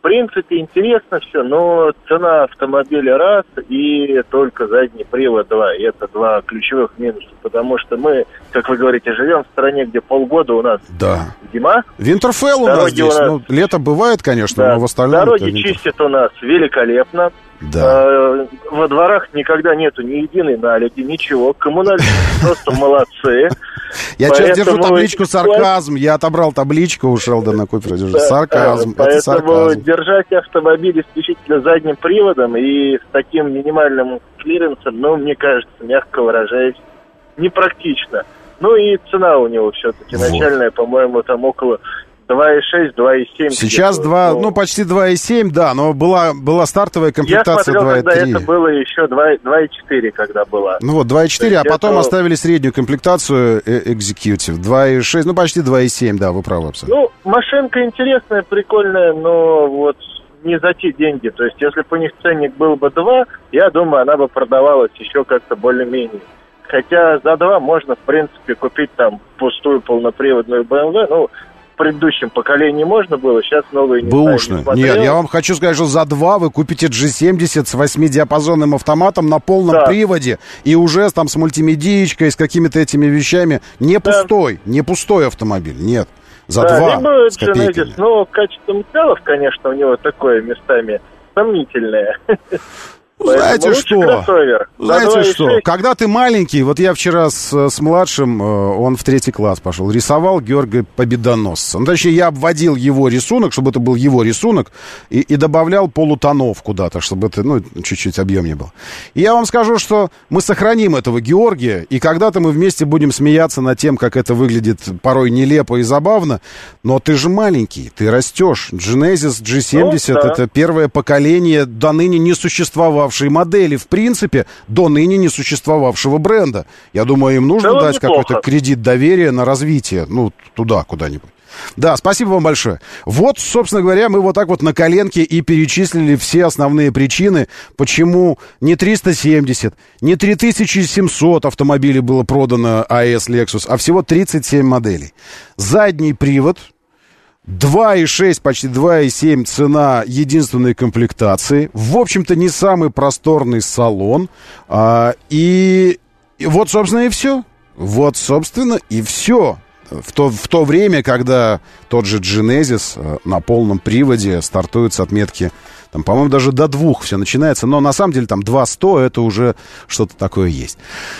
принципе, интересно все, но цена автомобиля раз, и только задний привод два. И это два ключевых минуса, потому что мы, как вы говорите, живем в стране, где полгода у нас да. зима. Винтерфелл у нас здесь. У нас... Ну, лето бывает, конечно, да. но в остальном... Дороги чистят у нас великолепно. Да. Во дворах никогда нету ни единой наледи, ничего. Коммунальщики просто молодцы. Я сейчас держу табличку «Сарказм». Я отобрал табличку у Шелдона Купера. Сарказм. Поэтому держать автомобиль исключительно задним приводом и с таким минимальным клиренсом, ну, мне кажется, мягко выражаясь, непрактично. Ну и цена у него все-таки начальная, по-моему, там около... два и шесть, два и семь. Сейчас два, ну, почти два и семь, да, но была, была стартовая комплектация два и три. Я смотрел, когда это было еще два и четыре, когда была. Ну вот, два и четыре, а потом это... оставили среднюю комплектацию Executive, два и шесть, ну, почти два и семь, да, вы правы абсолютно. Ну, машинка интересная, прикольная, но вот не за те деньги. То есть, если бы у них ценник был бы два, я думаю, она бы продавалась еще как-то более-менее. Хотя за два можно, в принципе, купить там пустую полноприводную бэ эм вэ, ну, в предыдущем поколении можно было, сейчас новые не Бэушные. Не Нет, я вам хочу сказать, что за два вы купите джи семьдесят с восьмидиапазонным автоматом на полном да. приводе и уже там с мультимедиечкой, с какими-то этими вещами. Не да. пустой, не пустой автомобиль, нет. За да, два либо с копейками. Genesis, но качество материалов, конечно, у него такое местами сомнительное. Знаете что? Знаете что? Когда ты маленький, вот я вчера с, с младшим, он в третий класс пошел, рисовал Георгия Победоносца. Ну, точнее, я обводил его рисунок, чтобы это был его рисунок, и, и добавлял полутонов куда-то, чтобы это, ну, чуть-чуть объемнее было. И я вам скажу, что мы сохраним этого Георгия, и когда-то мы вместе будем смеяться над тем, как это выглядит порой нелепо и забавно, но ты же маленький, ты растешь. Genesis джи семьдесят, ну, да. это первое поколение до ныне не существовавшее модели, в принципе, до ныне не существовавшего бренда. Я думаю, им нужно да дать какой-то кредит доверия на развитие, ну, туда, куда-нибудь. Да, спасибо вам большое. Вот, собственно говоря, мы вот так вот на коленке и перечислили все основные причины, почему не триста семьдесят, не три тысячи семьсот автомобилей было продано эй эс Lexus, а всего тридцать семь моделей. Задний привод, два и шесть, почти два и семь цена единственной комплектации. В общем-то, не самый просторный салон. А, и, и вот, собственно, и все. Вот, собственно, и все. В то, в то время, когда тот же Genesis на полном приводе стартует с отметки, там, по-моему, даже до двух все начинается. Но на самом деле там два сто, это уже что-то такое есть.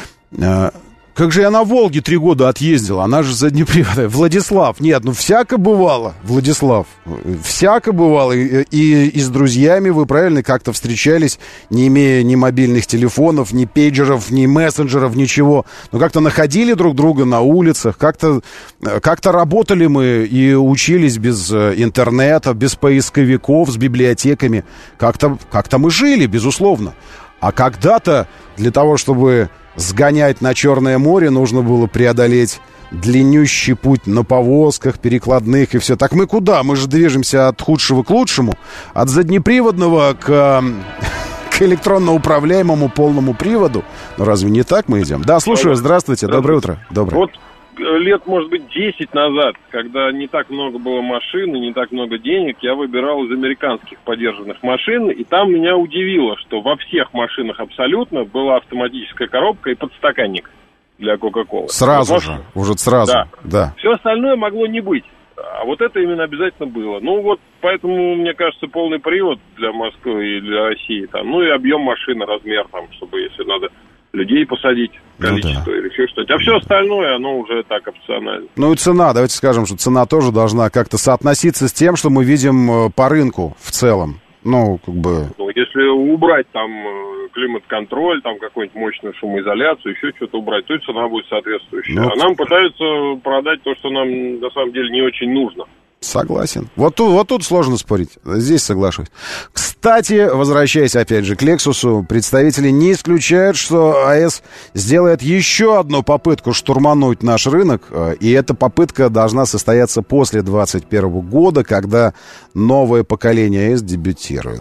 Как же я на Волге три года отъездил, она же заднеприводная. Владислав, нет, ну всяко бывало, Владислав, всяко бывало. И, и, и с друзьями вы правильно как-то встречались, не имея ни мобильных телефонов, ни пейджеров, ни мессенджеров, ничего. Но как-то находили друг друга на улицах, как-то, как-то работали мы и учились без интернета, без поисковиков, с библиотеками. Как-то, как-то мы жили, безусловно. А когда-то для того, чтобы сгонять на Черное море, нужно было преодолеть длиннющий путь на повозках, перекладных и все. Так мы куда? Мы же движемся от худшего к лучшему, от заднеприводного к, к электронно управляемому полному приводу. Но разве не так мы идем? Да, слушаю, здравствуйте, доброе утро. Доброе. Вот лет, может быть, десять назад, когда не так много было машин и не так много денег, я выбирал из американских подержанных машин, и там меня удивило, что во всех машинах абсолютно была автоматическая коробка и подстаканник для Кока-Колы. Сразу вот, же, уже сразу, да. да. Все остальное могло не быть, а вот это именно обязательно было. Ну вот, поэтому, мне кажется, полный привод для Москвы и для России, там, ну и объем машины, размер, там, чтобы, если надо, людей посадить, количество, ну, да. или еще что-то. А все остальное, оно уже так опционально. Ну и цена, давайте скажем, что цена тоже должна как-то соотноситься с тем, что мы видим по рынку в целом. Ну, как бы... Ну, если убрать там климат-контроль, там какую-нибудь мощную шумоизоляцию, еще что-то убрать, то и цена будет соответствующая. Ну, а нам пытаются продать то, что нам на самом деле не очень нужно. Согласен. Вот тут, вот тут сложно спорить. Здесь соглашусь. Кстати, возвращаясь опять же к Lexus, представители не исключают, что АЭС сделает еще одну попытку штурмануть наш рынок. И эта попытка должна состояться после двадцать первого года, когда новое поколение АЭС дебютирует.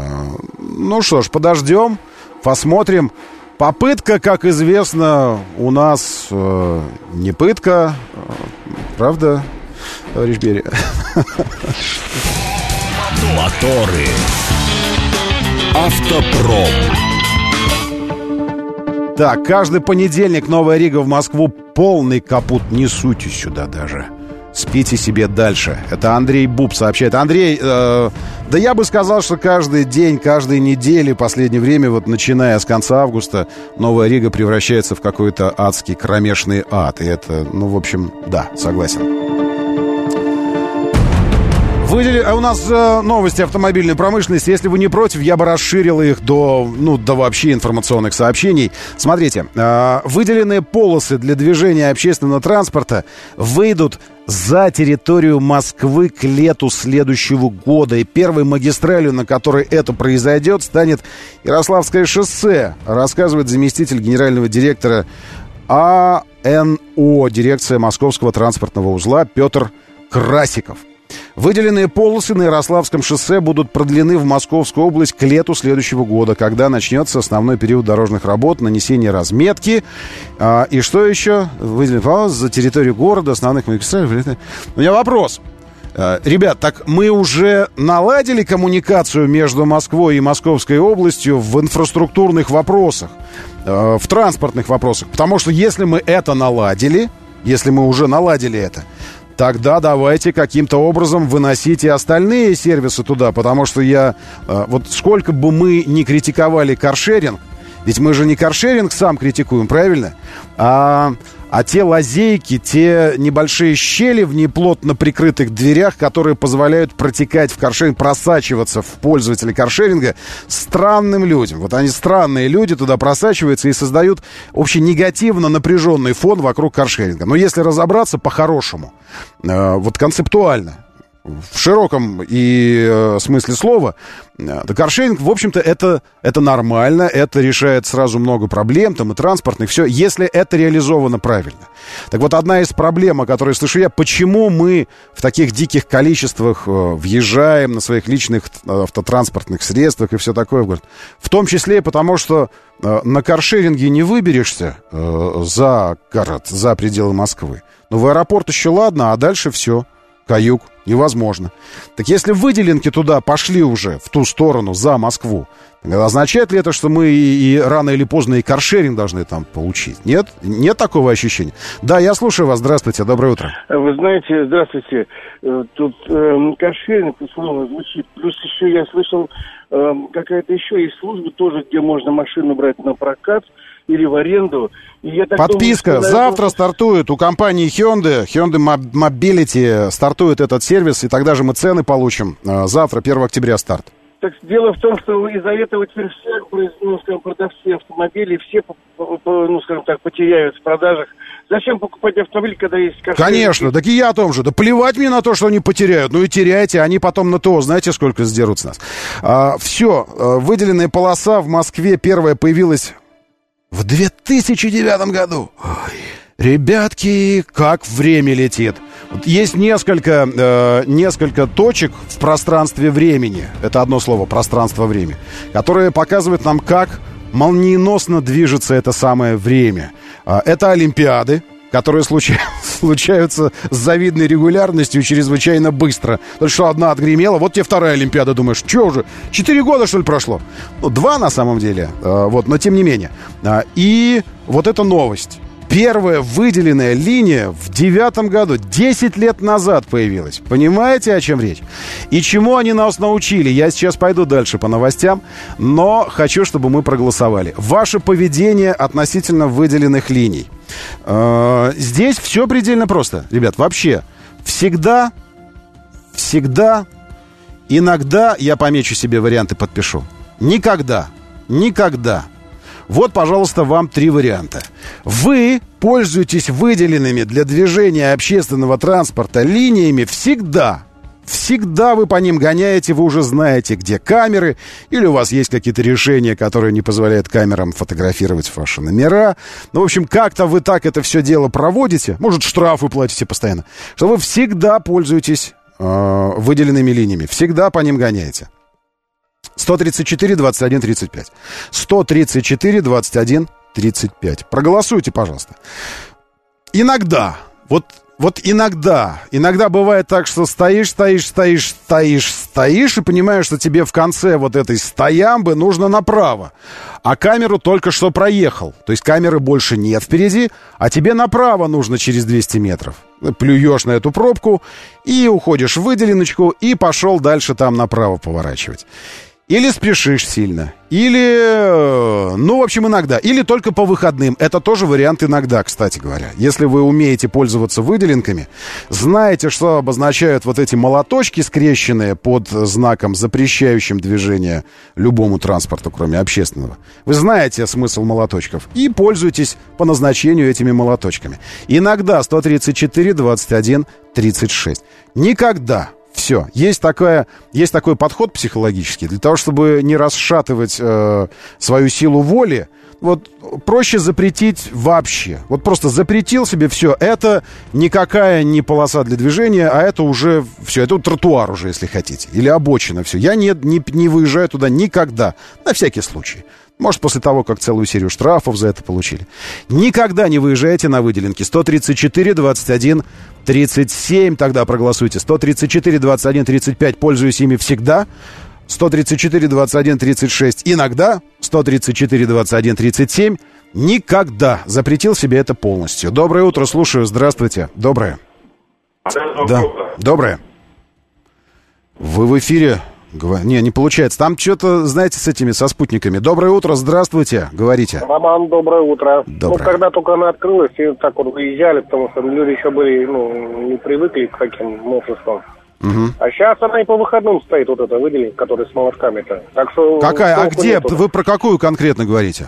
Ну что ж, подождем, посмотрим. Попытка, как известно, у нас э, не пытка, правда, товарищ Берия? Моторы. Автопром. Так, каждый понедельник Новая Рига в Москву. Полный капут, не суйтесь сюда даже. Спите себе дальше. Это Андрей Буб сообщает. Андрей, э, да я бы сказал, что каждый день, каждой недели, последнее время, вот начиная с конца августа, Новая Рига превращается в какой-то адский кромешный ад. И это, ну, в общем, да, согласен. Выдели... А у нас э, новости автомобильной промышленности. Если вы не против, я бы расширил их до, ну, до вообще информационных сообщений. Смотрите, э, выделенные полосы для движения общественного транспорта выйдут за территорию Москвы к лету следующего года. И первой магистралью, на которой это произойдет, станет Ярославское шоссе, рассказывает заместитель генерального директора А Н О, дирекция Московского транспортного узла, Петр Красиков. Выделенные полосы на Ярославском шоссе будут продлены в Московскую область к лету следующего года, когда начнется основной период дорожных работ, нанесение разметки. А, и что еще? Выделенные полосы за территорию города, основных магистралей. У меня вопрос. А, ребят, так мы уже наладили коммуникацию между Москвой и Московской областью в инфраструктурных вопросах, а, в транспортных вопросах? Потому что если мы это наладили, если мы уже наладили это, тогда давайте каким-то образом выносите остальные сервисы туда, потому что я... Вот сколько бы мы ни критиковали каршеринг, ведь мы же не каршеринг сам критикуем, правильно? А, а те лазейки, те небольшие щели в неплотно прикрытых дверях, которые позволяют протекать в каршеринг, просачиваться в пользователей каршеринга странным людям. Вот они, странные люди, туда просачиваются и создают общий негативно напряженный фон вокруг каршеринга. Но если разобраться по-хорошему, э, вот концептуально, в широком и э, смысле слова, э, каршеринг, в общем-то, это, это нормально, это решает сразу много проблем, там и транспортных, все, если это реализовано правильно. Так вот, одна из проблем, о которой слышу я, почему мы в таких диких количествах э, въезжаем на своих личных автотранспортных средствах и все такое в город, в том числе и потому, что э, на каршеринге не выберешься э, за город, за пределы Москвы. Но в аэропорт еще ладно, а дальше все. Каюк, невозможно. Так если выделенки туда пошли уже, в ту сторону, за Москву, означает ли это, что мы и, и рано или поздно и каршеринг должны там получить? Нет? Нет такого ощущения? Да, я слушаю вас. Здравствуйте, доброе утро. Вы знаете, здравствуйте. Тут э, каршеринг, условно, звучит. Плюс еще я слышал, э, какая-то еще есть служба тоже, где можно машину брать на прокат или в аренду. И я так Подписка. думаю, что, Завтра стартует у компании Hyundai, Hyundai Mobility стартует этот сервис, и тогда же мы цены получим. Завтра, первого октября, старт. Так дело в том, что из-за этого теперь все, ну, скажем, продавцы автомобилей, все, ну, скажем так, потеряют в продажах. Зачем покупать автомобиль, когда есть каршеринг? Конечно, так и я о том же. Да плевать мне на то, что они потеряют. Ну и теряйте, они потом на то, знаете, сколько сдерут с нас. А, все, выделенная полоса в Москве первая появилась в две тысячи девятом году. Ой, ребятки, как время летит. Вот есть несколько, э, несколько точек в пространстве времени. Это одно слово, пространство-время, которые показывают нам, как молниеносно движется это самое время. А, это Олимпиады, которые случаются, случаются с завидной регулярностью и чрезвычайно быстро. То есть, что одна отгремела, вот тебе вторая Олимпиада, думаешь, что уже, четыре года, что ли, прошло? Ну, два на самом деле, э, вот, но тем не менее. А, и вот эта новость. Первая выделенная линия в девятом году, десять лет назад появилась. Понимаете, о чем речь? И чему они нас научили? Я сейчас пойду дальше по новостям, но хочу, чтобы мы проголосовали. Ваше поведение относительно выделенных линий. Здесь все предельно просто, ребят. Вообще, всегда, всегда, иногда, я помечу себе варианты, подпишу. Никогда, никогда. Вот, пожалуйста, вам три варианта. Вы пользуетесь выделенными для движения общественного транспорта линиями всегда. Всегда вы по ним гоняете, вы уже знаете, где камеры, или у вас есть какие-то решения, которые не позволяют камерам фотографировать ваши номера. Ну, в общем, как-то вы так это все дело проводите, может, штрафы платите постоянно, что вы всегда пользуетесь э, выделенными линиями, всегда по ним гоняете. сто тридцать четыре двадцать один тридцать пять. сто тридцать четыре двадцать один тридцать пять. Проголосуйте, пожалуйста. Иногда, вот вот иногда, иногда бывает так, что стоишь, стоишь, стоишь, стоишь, стоишь, и понимаешь, что тебе в конце вот этой стоямбы нужно направо. А камеру только что проехал. То есть камеры больше нет впереди, а тебе направо нужно через двести метров. Плюешь на эту пробку и уходишь в выделеночку, и пошел дальше там направо поворачивать. Или спешишь сильно, или, ну, в общем, иногда. Или только по выходным. Это тоже вариант иногда, кстати говоря. Если вы умеете пользоваться выделенками, знаете, что обозначают вот эти молоточки, скрещенные под знаком, запрещающим движение любому транспорту, кроме общественного. Вы знаете смысл молоточков и пользуетесь по назначению этими молоточками. Иногда сто тридцать четыре двадцать один тридцать шесть. Никогда. Все. Есть, такая, есть такой подход психологический. Для того, чтобы не расшатывать э, свою силу воли, вот проще запретить вообще. Вот просто запретил себе все. Это никакая не полоса для движения, а это уже все. Это тротуар уже, если хотите. Или обочина. Все. Я не, не, не выезжаю туда никогда. На всякий случай. Может, после того, как целую серию штрафов за это получили. Никогда не выезжайте на выделенки. сто тридцать четыре двадцать один тридцать семь. Тогда проголосуйте. сто тридцать четыре двадцать один тридцать пять. Пользуюсь ими всегда. сто тридцать четыре двадцать один тридцать шесть. Иногда. сто тридцать четыре двадцать один тридцать семь. Никогда. Запретил себе это полностью. Доброе утро. Слушаю. Здравствуйте. Доброе. Да. Доброе. Вы в эфире. Не, не получается. Там что-то, знаете, с этими, со спутниками. Доброе утро, здравствуйте, говорите. Роман, доброе утро. Доброе. Ну, когда только она открылась, и так вот выезжали, потому что люди еще были, ну, не привыкли к таким новшествам. Угу. А сейчас она и по выходным стоит, вот эта выделенка, которая с молотками-то. Так что... Какая? А где? Нету. Вы про какую конкретно говорите?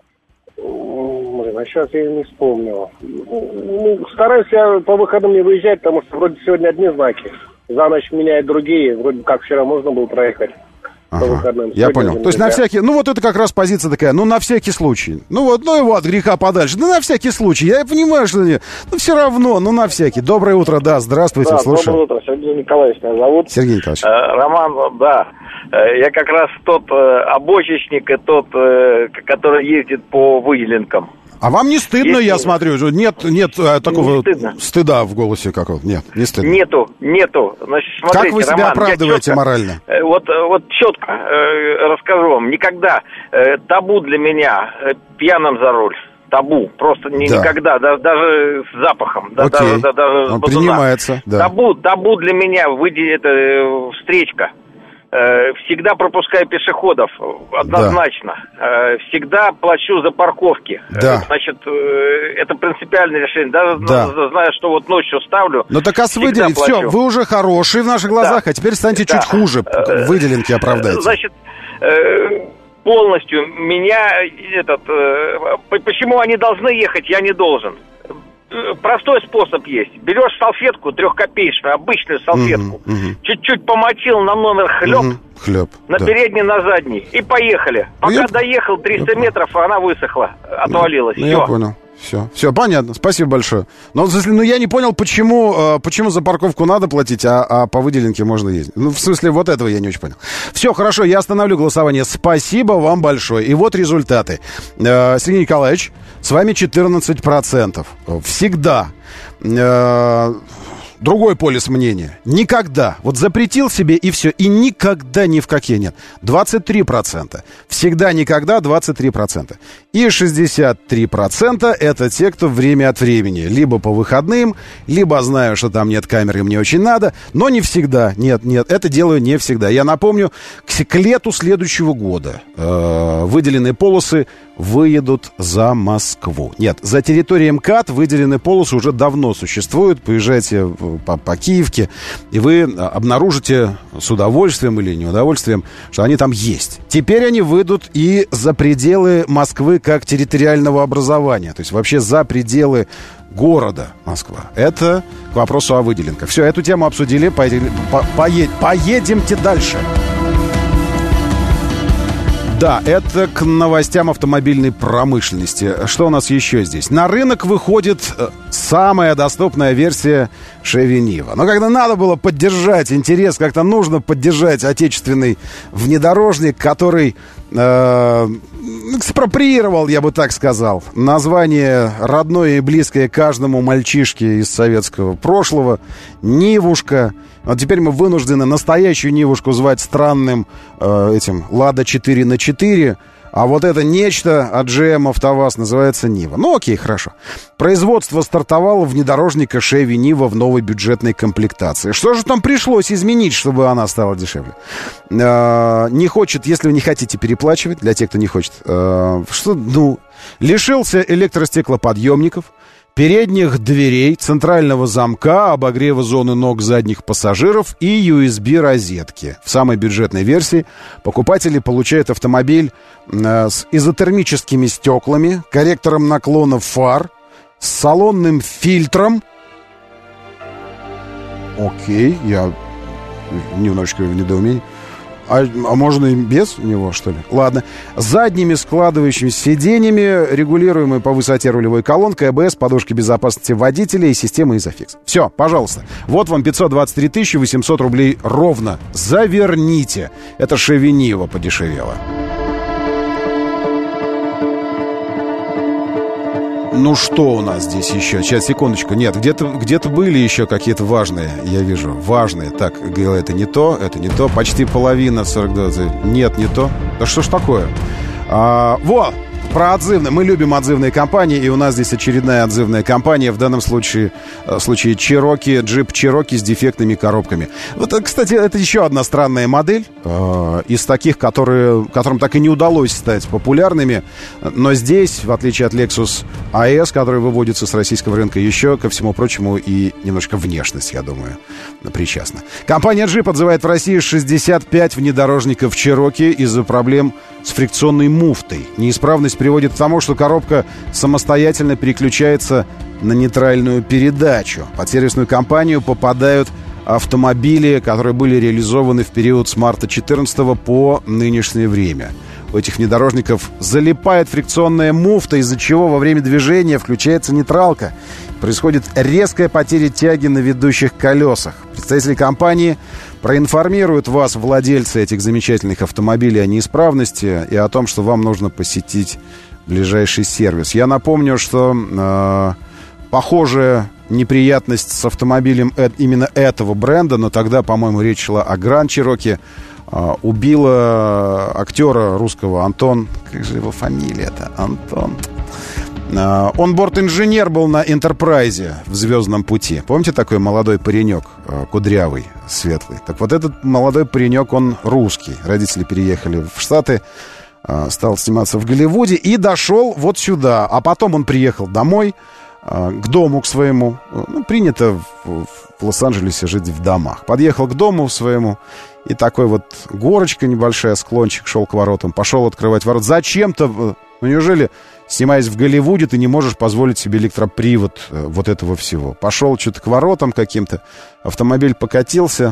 Блин, а сейчас я не вспомнил. Ну, стараюсь я по выходным не выезжать, потому что вроде сегодня одни знаки. За ночь меняют другие. Вроде как вчера можно было проехать. Ага, по выходным. Я понял. То есть на всякий... Ну, вот это как раз позиция такая. Ну, на всякий случай. Ну, вот, ну его от греха подальше. Ну, на всякий случай. Я понимаю, что... Ну, все равно. Ну, на всякий. Доброе утро, да. Здравствуйте, да, слушаю. Доброе утро. Сергей Николаевич меня зовут. Сергей Николаевич. Э, Роман, да. Э, я как раз тот э, обочечник, и тот, э, который ездит по выделенкам. А вам не стыдно, Есть, я смотрю? Нет, нет э, такого не стыда в голосе какого-то? Нет, не стыдно. Нету, нету. Значит, смотрите, как вы себя Роман, оправдываете четко, морально? Э, вот, вот четко э, расскажу вам. Никогда э, табу для меня э, пьяным за руль. Табу. Просто не, да. никогда. Да, даже с запахом. Да, Окей. даже, да, даже Он принимается. Да. Табу, табу для меня. Выйди, это э, встречка. Всегда пропускаю пешеходов, однозначно. Да. Всегда плачу за парковки. Да. Значит, это принципиальное решение. Даже да. зная, что вот ночью ставлю. Ну так а с выделен... Все, вы уже хороший в наших глазах, да. а теперь станьте да. чуть хуже. Выделенки оправдайте. Значит, полностью меня этот... Почему они должны ехать, я не должен. Простой способ есть. Берешь салфетку трехкопеечную, обычную салфетку, угу, угу. чуть-чуть помочил на номер хлеб, угу. хлеб на да. передний, на задний, и поехали. Пока я... доехал триста метров, она высохла, отвалилась. Ну, Все. Я понял. Все, все, понятно, спасибо большое. Но, ну, я не понял, почему, почему за парковку надо платить, а, а по выделенке можно ездить. Ну, в смысле, вот этого я не очень понял. Все, хорошо, я остановлю голосование. Спасибо вам большое. И вот результаты. Сергей Николаевич, с вами четырнадцать процентов. Всегда. Другой полис мнения. Никогда. Вот запретил себе и все. И никогда ни в какие нет. двадцать три процента. Всегда, никогда двадцать три процента. И шестьдесят три процента это те, кто время от времени. Либо по выходным, либо знаю, что там нет камеры, мне очень надо. Но не всегда. Нет, нет, это делаю не всегда. Я напомню, к, к лету следующего года э, выделенные полосы выедут за Москву. Нет, за территорией МКАД выделенные полосы уже давно существуют. Поезжайте по, по Киевке, и вы обнаружите с удовольствием или неудовольствием, что они там есть. Теперь они выйдут и за пределы Москвы как территориального образования. То есть вообще за пределы города Москва. Это к вопросу о выделенках. Все, эту тему обсудили. Поедем, по, поед, поедемте дальше. Да, это к новостям автомобильной промышленности. Что у нас еще здесь? На рынок выходит самая доступная версия Chevy Niva. Но когда надо было поддержать интерес, как-то нужно поддержать отечественный внедорожник, который э, экспроприировал, я бы так сказал, название родное и близкое каждому мальчишке из советского прошлого, Нивушка. Вот теперь мы вынуждены настоящую Нивушку звать странным э, этим Лада четыре на четыре. А вот это нечто от джи эм АвтоВАЗ называется Нива. Ну окей, хорошо. Производство стартовало внедорожника Chevy Niva в новой бюджетной комплектации. Что же там пришлось изменить, чтобы она стала дешевле? Э, не хочет, если вы не хотите переплачивать, для тех, кто не хочет, э, что, ну, лишился электростеклоподъемников, передних дверей, центрального замка, обогрева зоны ног задних пассажиров и ю эс би-розетки. В самой бюджетной версии покупатели получают автомобиль э, с изотермическими стеклами, корректором наклона фар, с салонным фильтром. Окей, я немножечко в недоумении. А, а можно и без него, что ли? Ладно. С задними складывающимися сиденьями, регулируемой по высоте рулевой колонкой, а бэ эс, подушки безопасности водителя и система Isofix. Все, пожалуйста. Вот вам пятьсот двадцать три тысячи восемьсот рублей ровно. Заверните. Это Chevy Niva подешевела. Ну что у нас здесь еще? Сейчас, секундочку. Нет, где-то, где-то были еще какие-то важные, я вижу. Важные. Так, это не то, это не то. Почти половина сорок два. Нет, не то. Да что ж такое? А, вот, про отзывные. Мы любим отзывные компании, и у нас здесь очередная отзывная компания. В данном случае, в случае Cherokee, джип Cherokee с дефектными коробками. Вот, кстати, это еще одна странная модель э, из таких, которые, которым так и не удалось стать популярными. Но здесь, в отличие от Lexus эй эс, который выводится с российского рынка, еще, ко всему прочему, и немножко внешность, я думаю, причастна. Компания Jeep отзывает в России шестьдесят пять внедорожников Cherokee из-за проблем с фрикционной муфтой. Неисправность приводит к тому, что коробка самостоятельно переключается на нейтральную передачу. Под сервисную компанию попадают автомобили, которые были реализованы в период с марта две тысячи четырнадцатого по нынешнее время. У этих внедорожников залипает фрикционная муфта, из-за чего во время движения включается нейтралка. Происходит резкая потеря тяги на ведущих колесах. Представители компании проинформируют вас, владельцы этих замечательных автомобилей, о неисправности и о том, что вам нужно посетить ближайший сервис. Я напомню, что э, похожая неприятность с автомобилем э, именно этого бренда, но тогда, по-моему, речь шла о Grand Cherokee, э, убила актера русского Антон... Как же его фамилия-то? Антон... Uh, он борт-инженер был на Энтерпрайзе в «Звездном пути». Помните такой молодой паренек, uh, кудрявый, светлый? Так вот этот молодой паренек, он русский. Родители переехали в Штаты, uh, стал сниматься в Голливуде и дошел вот сюда. А потом он приехал домой, uh, к дому к своему. Ну, принято в, в Лос-Анджелесе жить в домах. Подъехал к дому своему, и такой вот горочка небольшая, склончик шел к воротам. Пошел открывать ворот. Зачем-то... Ну, неужели, снимаясь в Голливуде, ты не можешь позволить себе электропривод э, вот этого всего? Пошел что-то к воротам каким-то, автомобиль покатился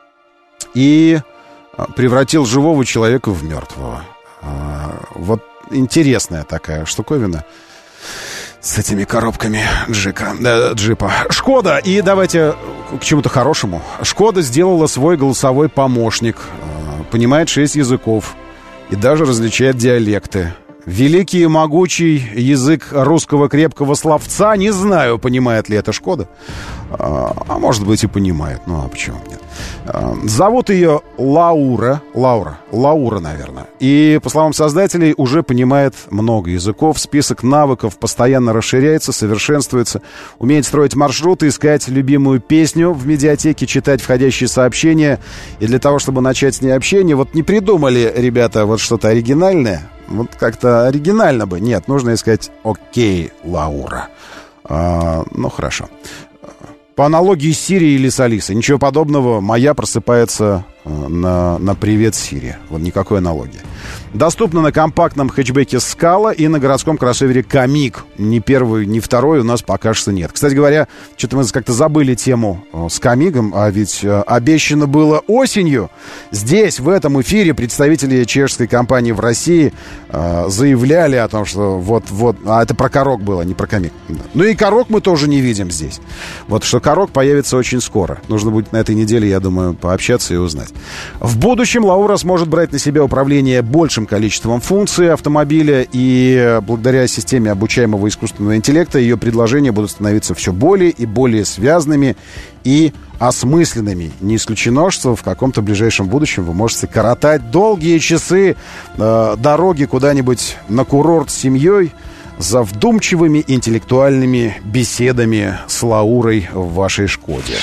и э, превратил живого человека в мертвого. Э, вот интересная такая штуковина с этими коробками джика, э, джипа. Шкода, и давайте к чему-то хорошему. Шкода сделала свой голосовой помощник, э, понимает шесть языков и даже различает диалекты. Великий и могучий язык русского крепкого словца. Не знаю, понимает ли это Шкода. А, а может быть и понимает. Ну, а почему нет? А, зовут ее Лаура. Лаура. Лаура, наверное. И, по словам создателей, уже понимает много языков. Список навыков постоянно расширяется, совершенствуется. Умеет строить маршруты, искать любимую песню в медиатеке, читать входящие сообщения. И для того, чтобы начать с ней общение, вот не придумали, ребята, вот что-то оригинальное. Вот как-то оригинально бы. Нет, нужно искать «Окей, Лаура». А, ну, хорошо. По аналогии с Сири или с Алисой. Ничего подобного. Моя просыпается на, на «Привет, Сири». Вот никакой аналогии. Доступно на компактном хэтчбеке «Скала» и на городском кроссовере «Камик». Ни первый, ни второй у нас пока что нет. Кстати говоря, что-то мы как-то забыли тему с «Камигом», а ведь обещано было осенью. Здесь, в этом эфире, представители чешской компании в России э, заявляли о том, что вот-вот... А это про «Корок» было, не про «Камик». Ну и «Корок» мы тоже не видим здесь. Вот что «Корок» появится очень скоро. Нужно будет на этой неделе, я думаю, пообщаться и узнать. В будущем «Лаура» сможет брать на себя управление большим количеством функций автомобиля, и благодаря системе обучаемого искусственного интеллекта ее предложения будут становиться все более и более связанными и осмысленными. Не исключено, что в каком-то ближайшем будущем вы можете коротать долгие часы э, дороги куда-нибудь на курорт с семьей за вдумчивыми интеллектуальными беседами с Лаурой в вашей «Шкоде».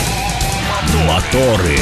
Моторы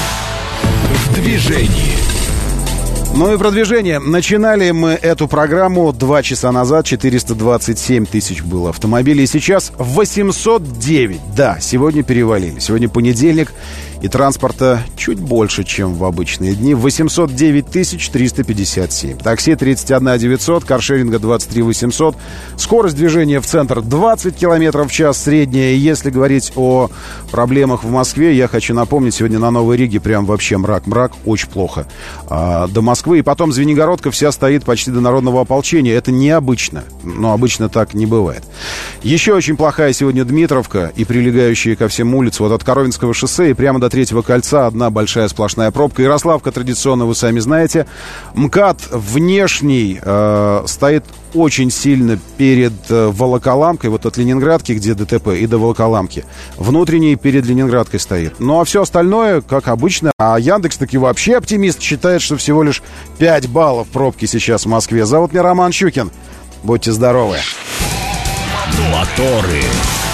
в движении. Ну и продвижение. Начинали мы эту программу два часа назад. четыреста двадцать семь тысяч было автомобилей. Сейчас восемьсот девять. Да, сегодня перевалили. Сегодня понедельник, и транспорта чуть больше, чем в обычные дни. восемьсот девять тысяч триста пятьдесят семь. Такси тридцать один девятьсот, каршеринга двадцать три восемьсот. Скорость движения в центр двадцать километров в час средняя. И если говорить о проблемах в Москве, я хочу напомнить, сегодня на Новой Риге прям вообще мрак-мрак, очень плохо. А, до Москвы. И потом Звенигородка вся стоит почти до народного ополчения. Это необычно, но обычно так не бывает. Еще очень плохая сегодня Дмитровка и прилегающие ко всем улицы. Вот от Коровинского шоссе и прямо до Третьего кольца одна большая сплошная пробка. Ярославка традиционно, вы сами знаете. МКАД внешний э, стоит очень сильно перед э, Волоколамкой, вот от Ленинградки, где ДТП, и до Волоколамки. Внутренний перед Ленинградкой стоит. Ну а все остальное, как обычно. А Яндекс таки вообще оптимист, считает, что всего лишь пять баллов пробки сейчас в Москве. Зовут меня Роман Щукин. Будьте здоровы. Моторы.